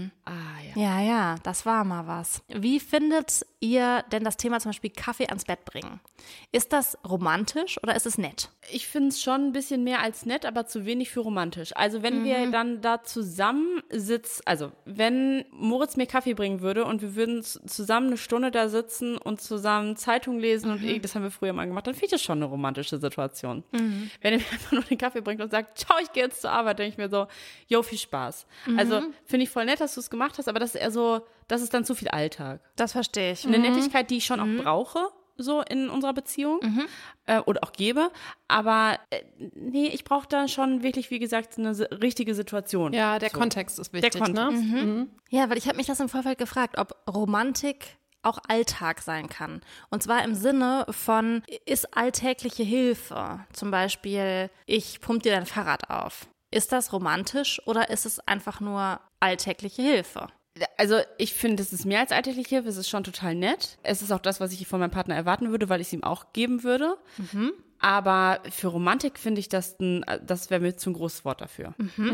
Ja, das war mal was. Wie findet ihr denn das Thema zum Beispiel Kaffee ans Bett bringen? Ist das romantisch oder ist es nett? Ich finde es schon ein bisschen mehr als nett, aber zu wenig für romantisch. Also wenn wir dann da zusammensitzen, also wenn Moritz mir Kaffee bringen würde und wir würden zusammen eine Stunde da sitzen und zusammen Zeitung lesen und das haben wir früher mal gemacht, dann finde ich das schon eine romantische Situation. Wenn er mir einfach nur den Kaffee bringt und sagt, ciao, ich gehe jetzt zur Arbeit, denke ich mir so, jo, viel Spaß. Also finde ich voll nett, dass du es gemacht hast, aber das ist eher so, das ist dann zu viel Alltag. Das verstehe ich. Eine Nettigkeit, die ich schon auch brauche, so in unserer Beziehung oder auch gebe, aber nee, ich brauche da schon wirklich, wie gesagt, eine richtige Situation. Ja, der Kontext ist wichtig, der Kontext. ne? Ja, weil ich habe mich das im Vorfeld gefragt, ob Romantik auch Alltag sein kann. Und zwar im Sinne von, ist alltägliche Hilfe, zum Beispiel, ich pump dir dein Fahrrad auf. Ist das romantisch oder ist es einfach nur alltägliche Hilfe? Also ich finde, es ist mehr als alltägliche Hilfe, es ist schon total nett. Es ist auch das, was ich von meinem Partner erwarten würde, weil ich es ihm auch geben würde. Aber für Romantik finde ich, das wäre mir zu ein großes Wort dafür.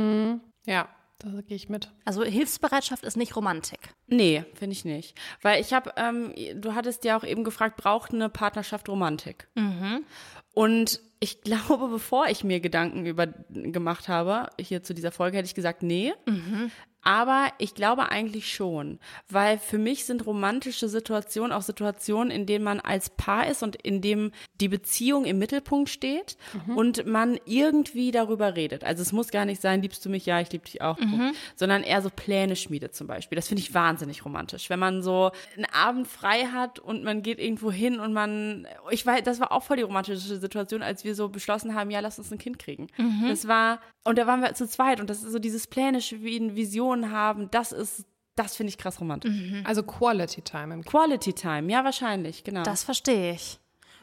Ja, da gehe ich mit. Also Hilfsbereitschaft ist nicht Romantik. Nee, finde ich nicht. Weil ich habe, du hattest ja auch eben gefragt, braucht eine Partnerschaft Romantik? Und ich glaube, bevor ich mir Gedanken gemacht habe, hier zu dieser Folge, hätte ich gesagt, nee. Aber ich glaube eigentlich schon, weil für mich sind romantische Situationen auch Situationen, in denen man als Paar ist und in dem die Beziehung im Mittelpunkt steht und man irgendwie darüber redet. Also es muss gar nicht sein, liebst du mich? Ja, ich liebe dich auch. Sondern eher so Pläne schmiedet zum Beispiel. Das finde ich wahnsinnig romantisch. Wenn man so einen Abend frei hat und man geht irgendwo hin und ich weiß, das war auch voll die romantische Situation, als wir so beschlossen haben, ja, lass uns ein Kind kriegen. Und da waren wir zu zweit und das ist so dieses Pläne schmieden, Visionen haben, das finde ich krass romantisch. Also Quality Time. Quality Time, ja, wahrscheinlich, genau. Das verstehe ich.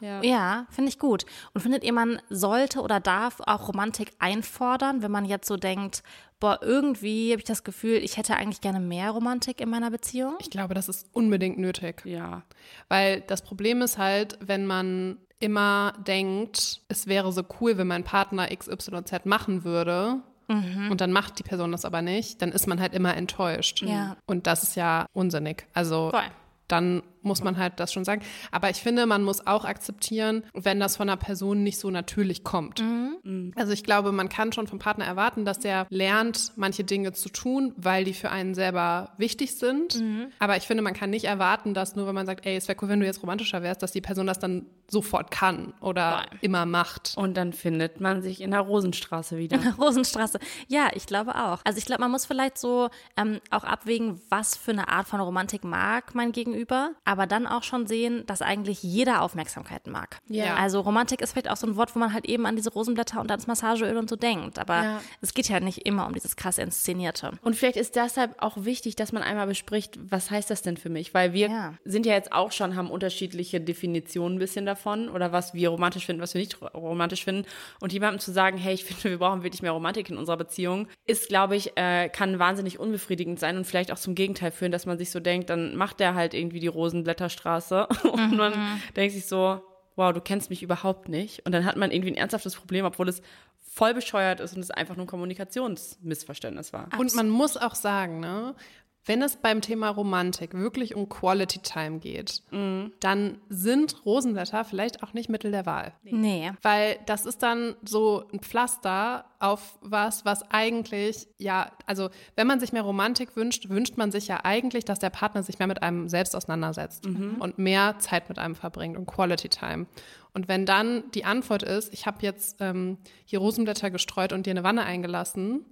Ja, finde ich gut. Und findet ihr, man sollte oder darf auch Romantik einfordern, wenn man jetzt so denkt, boah, irgendwie habe ich das Gefühl, ich hätte eigentlich gerne mehr Romantik in meiner Beziehung? Ich glaube, das ist unbedingt nötig. Ja. Weil das Problem ist halt, wenn man immer denkt, es wäre so cool, wenn mein Partner XYZ machen würde, und dann macht die Person das aber nicht, dann ist man halt immer enttäuscht. Ja. Und das ist ja unsinnig. Also Voll. dann muss man halt das schon sagen. Aber ich finde, man muss auch akzeptieren, wenn das von einer Person nicht so natürlich kommt. Also ich glaube, man kann schon vom Partner erwarten, dass der lernt, manche Dinge zu tun, weil die für einen selber wichtig sind. Aber ich finde, man kann nicht erwarten, dass nur wenn man sagt, ey, es wäre cool, wenn du jetzt romantischer wärst, dass die Person das dann sofort kann oder immer macht. Und dann findet man sich in der Rosenstraße wieder. In der Rosenstraße. Ja, ich glaube auch. Also ich glaube, man muss vielleicht so auch abwägen, was für eine Art von Romantik mag mein Gegenüber, aber dann auch schon sehen, dass eigentlich jeder Aufmerksamkeit mag. Ja. Also Romantik ist vielleicht auch so ein Wort, wo man halt eben an diese Rosenblätter und ans Massageöl und so denkt. Aber es geht ja nicht immer um dieses krass Inszenierte. Und vielleicht ist deshalb auch wichtig, dass man einmal bespricht, was heißt das denn für mich? Weil wir sind ja jetzt auch schon, haben unterschiedliche Definitionen ein bisschen davon oder was wir romantisch finden, was wir nicht romantisch finden. Und jemandem zu sagen, hey, ich finde, wir brauchen wirklich mehr Romantik in unserer Beziehung, ist, glaube ich, kann wahnsinnig unbefriedigend sein und vielleicht auch zum Gegenteil führen, dass man sich so denkt, dann macht der halt irgendwie die Rosenblätterstraße und man denkt sich so, wow, du kennst mich überhaupt nicht. Und dann hat man irgendwie ein ernsthaftes Problem, obwohl es voll bescheuert ist und es einfach nur ein Kommunikationsmissverständnis war. Und man muss auch sagen, ne, wenn es beim Thema Romantik wirklich um Quality Time geht, dann sind Rosenblätter vielleicht auch nicht Mittel der Wahl. Nee. Weil das ist dann so ein Pflaster auf was eigentlich, ja, also wenn man sich mehr Romantik wünscht, wünscht man sich ja eigentlich, dass der Partner sich mehr mit einem selbst auseinandersetzt und mehr Zeit mit einem verbringt und Quality Time. Und wenn dann die Antwort ist, ich habe jetzt hier Rosenblätter gestreut und dir eine Wanne eingelassen,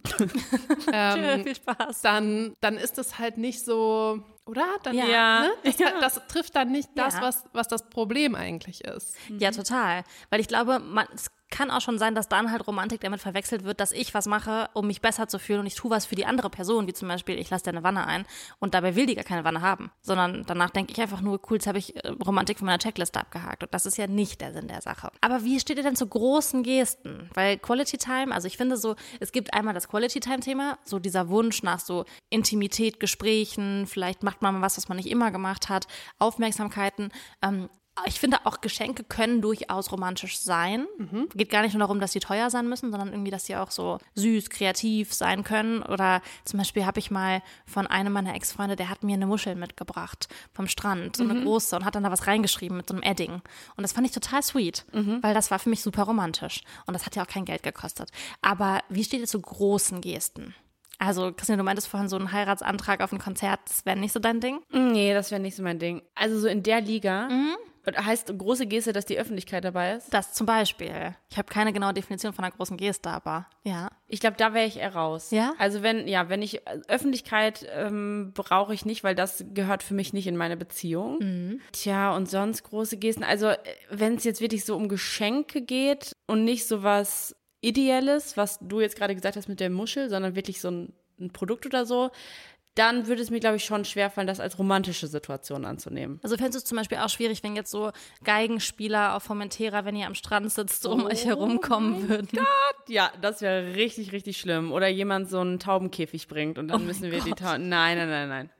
Viel Spaß. dann ist es halt nicht so, oder? Dann, Ja. Ne? Das trifft dann nicht das, was das Problem eigentlich ist. Ja, total. Weil ich glaube, es kann auch schon sein, dass dann halt Romantik damit verwechselt wird, dass ich was mache, um mich besser zu fühlen und ich tue was für die andere Person, wie zum Beispiel, ich lasse dir eine Wanne ein und dabei will die gar keine Wanne haben, sondern danach denke ich einfach nur, cool, jetzt habe ich Romantik von meiner Checkliste abgehakt und das ist ja nicht der Sinn der Sache. Aber wie steht ihr denn zu großen Gesten? Weil Quality Time, also ich finde so, es gibt einmal das Quality Time Thema, so dieser Wunsch nach so Intimität, Gesprächen, vielleicht macht man mal was man nicht immer gemacht hat, Aufmerksamkeiten, Ich finde auch, Geschenke können durchaus romantisch sein. Geht gar nicht nur darum, dass sie teuer sein müssen, sondern irgendwie, dass sie auch so süß, kreativ sein können. Oder zum Beispiel habe ich mal von einem meiner Ex-Freunde, der hat mir eine Muschel mitgebracht vom Strand, so eine große, und hat dann da was reingeschrieben mit so einem Edding. Und das fand ich total sweet, weil das war für mich super romantisch. Und das hat ja auch kein Geld gekostet. Aber wie steht ihr zu großen Gesten? Also, Christine, du meintest vorhin, so ein Heiratsantrag auf ein Konzert, das wäre nicht so dein Ding? Nee, das wäre nicht so mein Ding. Also so in der Liga, heißt große Geste, dass die Öffentlichkeit dabei ist? Das zum Beispiel. Ich habe keine genaue Definition von einer großen Geste, aber ja. Ich glaube, da wäre ich eher raus. Ja? Also wenn ich Öffentlichkeit brauche ich nicht, weil das gehört für mich nicht in meine Beziehung. Tja, und sonst große Gesten. Also wenn es jetzt wirklich so um Geschenke geht und nicht so was Ideelles, was du jetzt gerade gesagt hast mit der Muschel, sondern wirklich so ein Produkt oder so, dann würde es mir, glaube ich, schon schwerfallen, das als romantische Situation anzunehmen. Also fändest du es zum Beispiel auch schwierig, wenn jetzt so Geigenspieler auf Formentera, wenn ihr am Strand sitzt, so um euch herumkommen würden? Ja, das wäre richtig, richtig schlimm. Oder jemand so einen Taubenkäfig bringt und dann müssen wir die Tauben... Nein.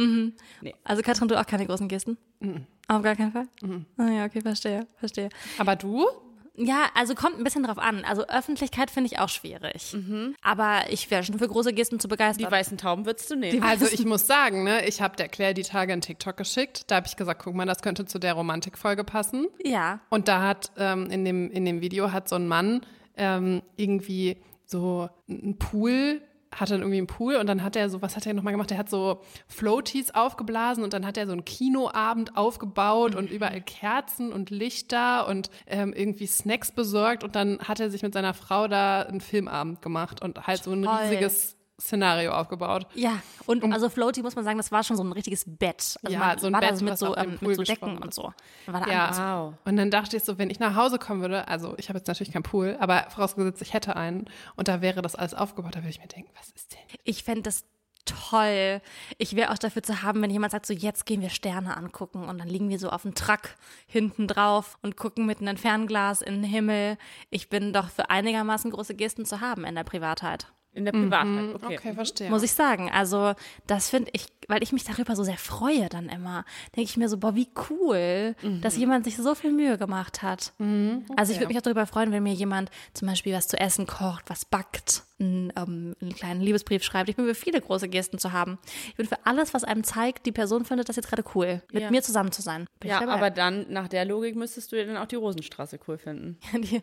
Nee. Also Katrin, du auch keine großen Gesten? Auf gar keinen Fall? Ah ja, okay, verstehe. Aber du? Ja, also kommt ein bisschen drauf an. Also Öffentlichkeit finde ich auch schwierig. Aber ich wäre schon für große Gesten zu begeistern. Die weißen Tauben würdest du nehmen. Also ich muss sagen, ne, ich habe der Claire die Tage einen TikTok geschickt. Da habe ich gesagt, guck mal, das könnte zu der Romantikfolge passen. Ja. Und da hat in dem Video hat so ein Mann irgendwie so einen Pool, hatte irgendwie einen Pool und dann hat er so, was hat er nochmal gemacht? Der hat so Floaties aufgeblasen und dann hat er so einen Kinoabend aufgebaut und überall Kerzen und Lichter und irgendwie Snacks besorgt und dann hat er sich mit seiner Frau da einen Filmabend gemacht und halt so ein riesiges Szenario aufgebaut. Ja, und also Floaty, muss man sagen, das war schon so ein richtiges Bett. Also ja, so ein Bett, mit was so, auf dem Pool mit so Decken gesponnen und so. War da ja, wow. Und dann dachte ich so, wenn ich nach Hause kommen würde, also ich habe jetzt natürlich keinen Pool, aber vorausgesetzt, ich hätte einen und da wäre das alles aufgebaut, da würde ich mir denken, was ist denn? Ich fände das toll. Ich wäre auch dafür zu haben, wenn jemand sagt, so jetzt gehen wir Sterne angucken und dann liegen wir so auf dem Truck hinten drauf und gucken mit einem Fernglas in den Himmel. Ich bin doch für einigermaßen große Gesten zu haben in der Privatheit. In der Privatheit, Okay, verstehe. Muss ich sagen. Also das finde ich, weil ich mich darüber so sehr freue dann immer, denke ich mir so, boah, wie cool, dass jemand sich so viel Mühe gemacht hat. Okay. Also ich würde mich auch darüber freuen, wenn mir jemand zum Beispiel was zu essen kocht, was backt, einen kleinen Liebesbrief schreibt. Ich bin für viele große Gesten zu haben. Ich bin für alles, was einem zeigt, die Person findet das jetzt gerade cool, mit mir zusammen zu sein. Bin ich Ja, dabei. aber dann, nach der Logik, müsstest du ja dann auch die Rosenstraße cool finden.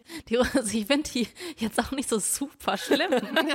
Also ich finde die jetzt auch nicht so super schlimm.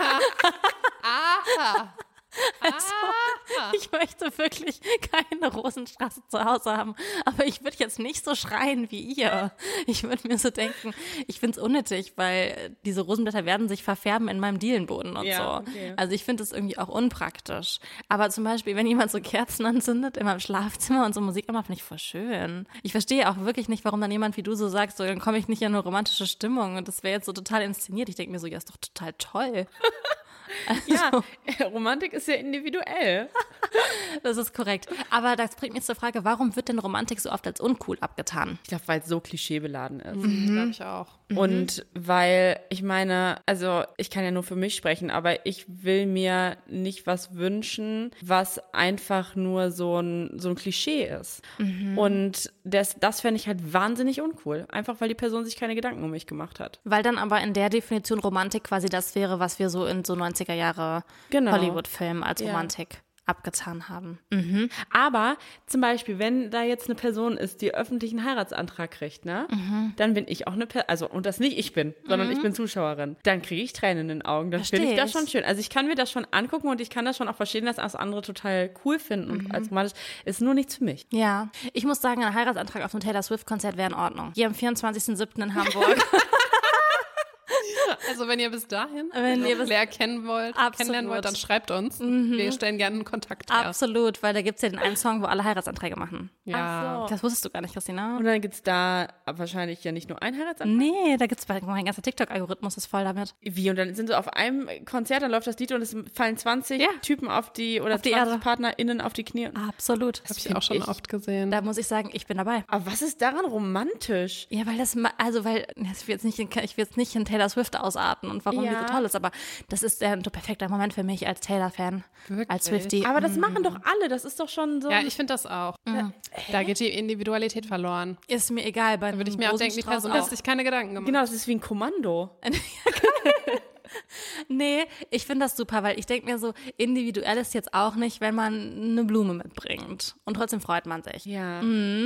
Also, ich möchte wirklich keine Rosenstraße zu Hause haben, aber ich würde jetzt nicht so schreien wie ihr. Ich würde mir so denken, ich finde es unnötig, weil diese Rosenblätter werden sich verfärben in meinem Dielenboden und so. Okay. Also ich finde es irgendwie auch unpraktisch. Aber zum Beispiel, wenn jemand so Kerzen anzündet in meinem Schlafzimmer und so Musik immer, finde ich voll schön. Ich verstehe auch wirklich nicht, warum dann jemand wie du so sagst, so dann komme ich nicht in eine romantische Stimmung und das wäre jetzt so total inszeniert. Ich denke mir so, ja, ist doch total toll. Also, Ja, Romantik ist ja individuell. das ist korrekt. Aber das bringt mich zur Frage, warum wird denn Romantik so oft als uncool abgetan? Ich glaube, weil es so klischeebeladen ist. Glaube ich auch. Und weil, ich meine, also ich kann ja nur für mich sprechen, aber ich will mir nicht was wünschen, was einfach nur so ein Klischee ist. Und das fände ich halt wahnsinnig uncool. Einfach, weil die Person sich keine Gedanken um mich gemacht hat. Weil dann aber in der Definition Romantik quasi das wäre, was wir so in so 90er Jahre Genau. Hollywood-Filmen als Ja. Romantik abgetan haben. Aber zum Beispiel, wenn da jetzt eine Person ist, die öffentlichen Heiratsantrag kriegt, ne, dann bin ich auch eine Person, also und das nicht ich bin, sondern ich bin Zuschauerin, dann kriege ich Tränen in den Augen. Dann finde ich das Versteh schon schön. Also ich kann mir das schon angucken und ich kann das schon auch verstehen, dass das andere total cool finden und als romantisch ist nur nichts für mich. Ja, ich muss sagen, ein Heiratsantrag auf einem Taylor Swift-Konzert wäre in Ordnung. Hier am 24.07. in Hamburg. Also wenn ihr bis dahin Claire kennenlernen wollt, dann schreibt uns. Wir stellen gerne einen Kontakt her. Absolut, weil da gibt es ja den einen Song, wo alle Heiratsanträge machen. Ja. Das wusstest du gar nicht, Christina. Und dann gibt es da wahrscheinlich ja nicht nur einen Heiratsantrag. Nee, da gibt's mein ganzer TikTok-Algorithmus ist voll damit. Wie? Und dann sind so auf einem Konzert, dann läuft das Lied und es fallen 20 Typen auf die 20 Erde. PartnerInnen auf die Knie. Absolut. Habe ich auch schon oft gesehen. Da muss ich sagen, ich bin dabei. Aber was ist daran romantisch? Ja, weil das, also weil, ich will jetzt nicht in Taylor Swift ausarten, ausarten und warum die so toll ist. Aber das ist der perfekte Moment für mich als Taylor-Fan, als Swiftie. Aber das machen doch alle, das ist doch schon so. Ja, ich finde das auch. Da geht die Individualität verloren. Ist mir egal. Da würde ich mir auch denken, die Person hat sich keine Gedanken gemacht. Genau, das ist wie ein Kommando. Nee, ich finde das super, weil ich denke mir so, individuell ist jetzt auch nicht, wenn man eine Blume mitbringt. Und trotzdem freut man sich. Ja.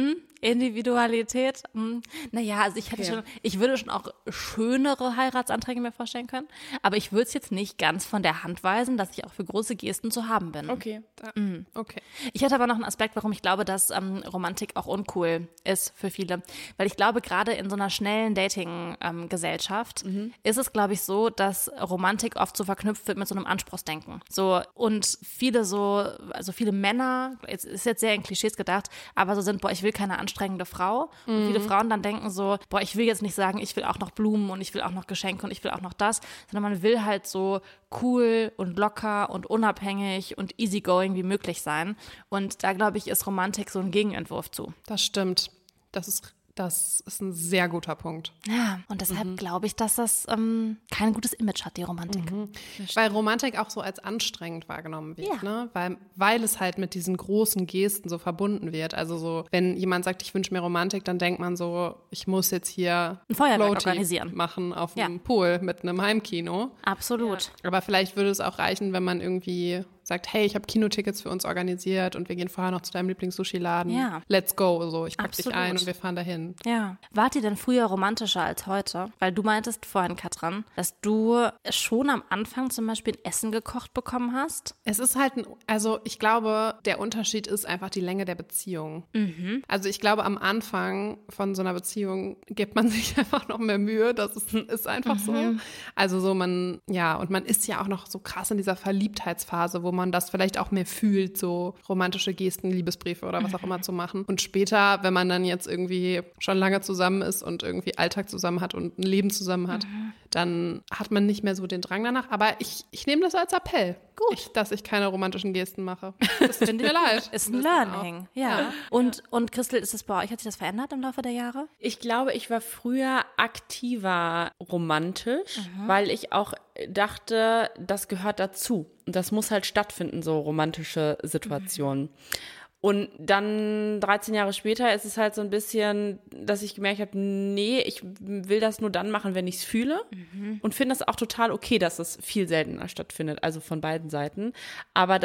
Individualität, naja, also ich würde schon auch schönere Heiratsanträge mir vorstellen können, aber ich würde es jetzt nicht ganz von der Hand weisen, dass ich auch für große Gesten zu haben bin. Okay. Okay. Ich hätte aber noch einen Aspekt, warum ich glaube, dass Romantik auch uncool ist für viele. Weil ich glaube, gerade in so einer schnellen Dating-Gesellschaft ist es, glaube ich, so, dass Romantik oft so verknüpft wird mit so einem Anspruchsdenken. So, und viele Männer, es ist jetzt sehr in Klischees gedacht, aber so sind, ich will keine anstrengende Frau. Und viele Frauen dann denken so, ich will jetzt nicht sagen, ich will auch noch Blumen und ich will auch noch Geschenke und ich will auch noch das, sondern man will halt so cool und locker und unabhängig und easygoing wie möglich sein. Und da, glaube ich, ist Romantik so ein Gegenentwurf zu. Das stimmt. Das ist ein sehr guter Punkt. Ja, und deshalb glaube ich, dass das kein gutes Image hat, die Romantik. Weil Romantik auch so als anstrengend wahrgenommen wird, ne? Weil es halt mit diesen großen Gesten so verbunden wird. Also so, wenn jemand sagt, ich wünsche mir Romantik, dann denkt man so, ich muss jetzt hier ein Feuerwerk Floaty organisieren machen auf dem Pool mit einem Heimkino. Absolut. Ja. Aber vielleicht würde es auch reichen, wenn man irgendwie sagt, hey, ich habe Kinotickets für uns organisiert und wir gehen vorher noch zu deinem Lieblings-Sushi-Laden. Ja. Let's go. So, ich pack dich Absolut. ein und wir fahren dahin. Ja. Wart ihr denn früher romantischer als heute? Weil du meintest vorhin, Katrin, dass du schon am Anfang zum Beispiel ein Essen gekocht bekommen hast. Es ist halt, also ich glaube, der Unterschied ist einfach die Länge der Beziehung. Also ich glaube, am Anfang von so einer Beziehung gibt man sich einfach noch mehr Mühe. Das ist einfach so. Also so und man ist ja auch noch so krass in dieser Verliebtheitsphase, wo man das vielleicht auch mehr fühlt, so romantische Gesten, Liebesbriefe oder was auch immer zu machen. Und später, wenn man dann jetzt irgendwie schon lange zusammen ist und irgendwie Alltag zusammen hat und ein Leben zusammen hat, dann hat man nicht mehr so den Drang danach. Aber ich nehme das als Appell. Gut. Dass ich keine romantischen Gesten mache. Das tut mir leid. Ist ein Learning, ja. Und Christel, ist es bei euch, hat sich das verändert im Laufe der Jahre? Ich glaube, ich war früher aktiver romantisch, weil ich auch dachte, das gehört dazu. Und das muss halt stattfinden, so romantische Situationen. Und dann 13 Jahre später ist es halt so ein bisschen, dass ich gemerkt habe, nee, ich will das nur dann machen, wenn ich es fühle. Und finde das auch total okay, dass es viel seltener stattfindet, also von beiden Seiten. Aber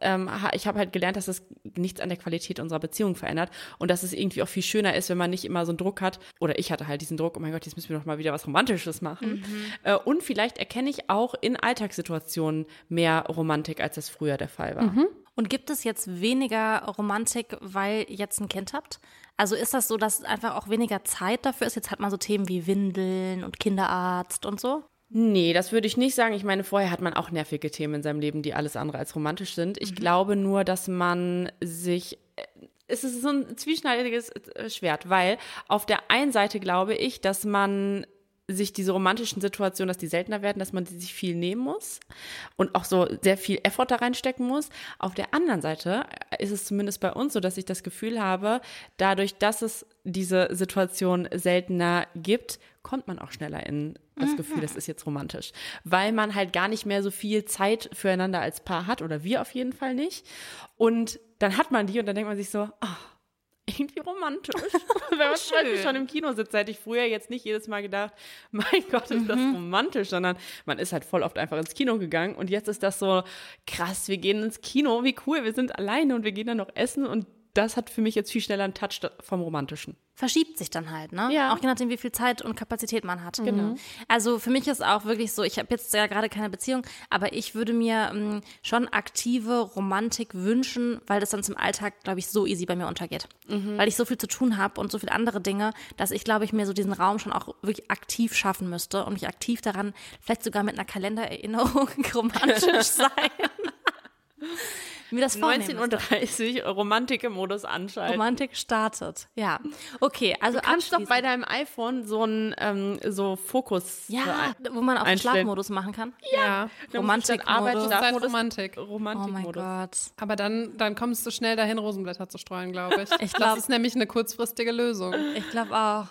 ich habe halt gelernt, dass das nichts an der Qualität unserer Beziehung verändert und dass es irgendwie auch viel schöner ist, wenn man nicht immer so einen Druck hat. Oder ich hatte halt diesen Druck, oh mein Gott, jetzt müssen wir doch mal wieder was Romantisches machen. Und vielleicht erkenne ich auch in Alltagssituationen mehr Romantik, als das früher der Fall war. Und gibt es jetzt weniger Romantik, weil ihr jetzt ein Kind habt? Also ist das so, dass einfach auch weniger Zeit dafür ist? Jetzt hat man so Themen wie Windeln und Kinderarzt und so. Nee, das würde ich nicht sagen. Ich meine, vorher hat man auch nervige Themen in seinem Leben, die alles andere als romantisch sind. Ich glaube nur, dass man sich... Es ist so ein zwieschneidiges Schwert, weil auf der einen Seite glaube ich, dass man sich diese romantischen Situationen, dass die seltener werden, dass man die sich viel nehmen muss und auch so sehr viel Effort da reinstecken muss. Auf der anderen Seite ist es zumindest bei uns so, dass ich das Gefühl habe, dadurch, dass es diese Situation seltener gibt, kommt man auch schneller in das Gefühl, das ist jetzt romantisch. Weil man halt gar nicht mehr so viel Zeit füreinander als Paar hat, oder wir auf jeden Fall nicht. Und dann hat man die und dann denkt man sich so, irgendwie romantisch. Wenn man zum Beispiel schon im Kino sitzt, hätte ich früher jetzt nicht jedes Mal gedacht, mein Gott, ist das romantisch, sondern man ist halt voll oft einfach ins Kino gegangen und jetzt ist das so krass, wir gehen ins Kino, wie cool, wir sind alleine und wir gehen dann noch essen und das hat für mich jetzt viel schneller einen Touch vom Romantischen. Verschiebt sich dann halt, ne? Ja. Auch je nachdem, wie viel Zeit und Kapazität man hat. Genau. Also für mich ist auch wirklich so, ich habe jetzt ja gerade keine Beziehung, aber ich würde mir schon aktive Romantik wünschen, weil das sonst im Alltag, glaube ich, so easy bei mir untergeht. Weil ich so viel zu tun habe und so viele andere Dinge, dass ich, glaube ich, mir so diesen Raum schon auch wirklich aktiv schaffen müsste und mich aktiv daran, vielleicht sogar mit einer Kalendererinnerung romantisch sein. Mir das 19:30 Uhr Romantik im Modus anschalten. Romantik startet, ja. Okay, also du kannst doch bei deinem iPhone so einen Fokus wo man auf einstellen. Schlafmodus machen kann. Ja. Romantikmodus. Das ist Romantik. Oh mein Gott. Aber dann kommst du schnell dahin, Rosenblätter zu streuen, glaube ich. Ich glaub, das ist nämlich eine kurzfristige Lösung. Ich glaube auch.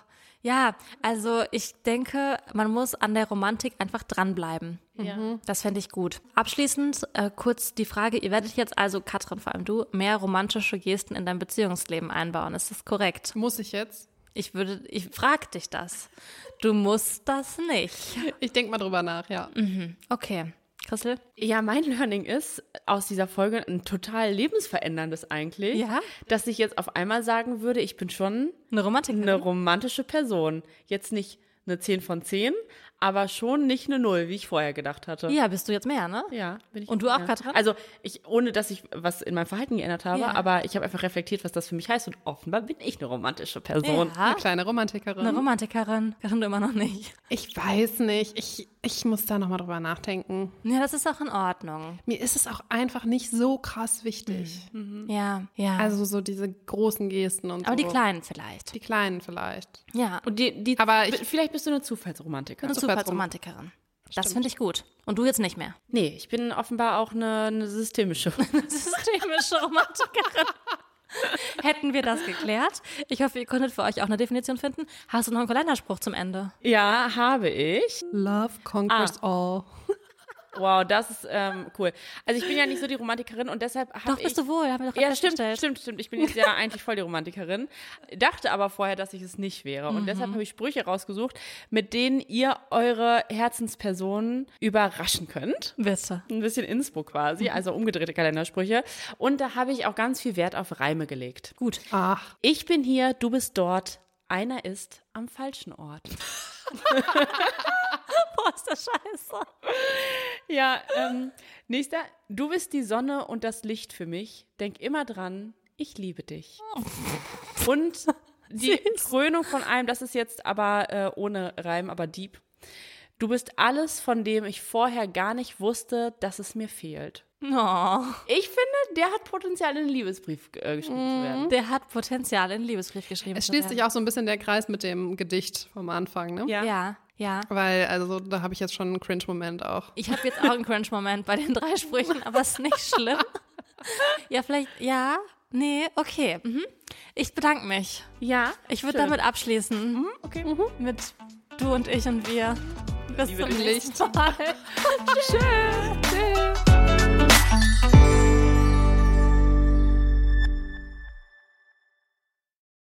Ja, also ich denke, man muss an der Romantik einfach dranbleiben. Ja. Das fände ich gut. Abschließend kurz die Frage, ihr werdet jetzt also, Katrin, vor allem du, mehr romantische Gesten in dein Beziehungsleben einbauen. Ist das korrekt? Muss ich jetzt? Ich frag dich das. Du musst das nicht. Ich denke mal drüber nach, ja. Okay. Christel? Ja, mein Learning ist aus dieser Folge ein total lebensveränderndes eigentlich, Ja? dass ich jetzt auf einmal sagen würde, ich bin schon Eine Romantikerin? eine romantische Person. Jetzt nicht eine 10 von 10, aber schon nicht eine 0, wie ich vorher gedacht hatte. Ja, bist du jetzt mehr, ne? Ja, bin ich. Und du auch, ja. Katrin? Also ohne dass ich was in meinem Verhalten geändert habe, Ja. aber ich habe einfach reflektiert, was das für mich heißt und offenbar bin ich eine romantische Person. Ja, Eine kleine Romantikerin. eine Romantikerin. Katrin, du immer noch nicht. Ich weiß nicht. Ich muss da nochmal drüber nachdenken. Ja, das ist auch in Ordnung. Mir ist es auch einfach nicht so krass wichtig. Ja, ja. Also so diese großen Gesten und aber so. die Kleinen vielleicht. Die kleinen vielleicht. Ja, Und Aber vielleicht bist du eine Zufallsromantikerin. eine Zufallsromantikerin. Das finde ich gut. Und du jetzt nicht mehr. Nee, ich bin offenbar auch eine systemische. Systemische Romantikerin. Hätten wir das geklärt. Ich hoffe, ihr konntet für euch auch eine Definition finden. Hast du noch einen Kalenderspruch zum Ende? Ja, habe ich. Love conquers all. Wow, das ist cool. Also ich bin ja nicht so die Romantikerin und deshalb habe Doch, bist du wohl. Haben wir doch Ja, gerade stimmt. festgestellt. Ich bin jetzt ja eigentlich voll die Romantikerin. Dachte aber vorher, dass ich es nicht wäre. Und deshalb habe ich Sprüche rausgesucht, mit denen ihr eure Herzenspersonen überraschen könnt. Bitte. Ein bisschen Inspo quasi, also umgedrehte Kalendersprüche. Und da habe ich auch ganz viel Wert auf Reime gelegt. Gut. Ach, Ich bin hier, du bist dort, einer ist am falschen Ort. Boah, ist das scheiße. Ja, nächster. Du bist die Sonne und das Licht für mich. Denk immer dran, ich liebe dich. Und die Krönung von allem, das ist jetzt aber ohne Reim, aber deep. Du bist alles, von dem ich vorher gar nicht wusste, dass es mir fehlt. Oh, Ich finde, der hat Potenzial, in einen Liebesbrief geschrieben zu werden. der hat Potenzial in den Liebesbrief geschrieben. es zu schließt werden. sich auch so ein bisschen der Kreis mit dem Gedicht vom Anfang, ne? Ja. Ja, ja. Weil, also da habe ich jetzt schon einen Cringe-Moment auch. Ich habe jetzt auch einen Crunch-Moment bei den 3 Sprüchen, aber ist nicht schlimm. Ja, vielleicht, ja, nee, okay. Ich bedanke mich. Ja, Ich würde schön. damit abschließen. Okay. Mit du und ich und wir. Bis Liebe zum dich. nächsten Mal. Tschüss.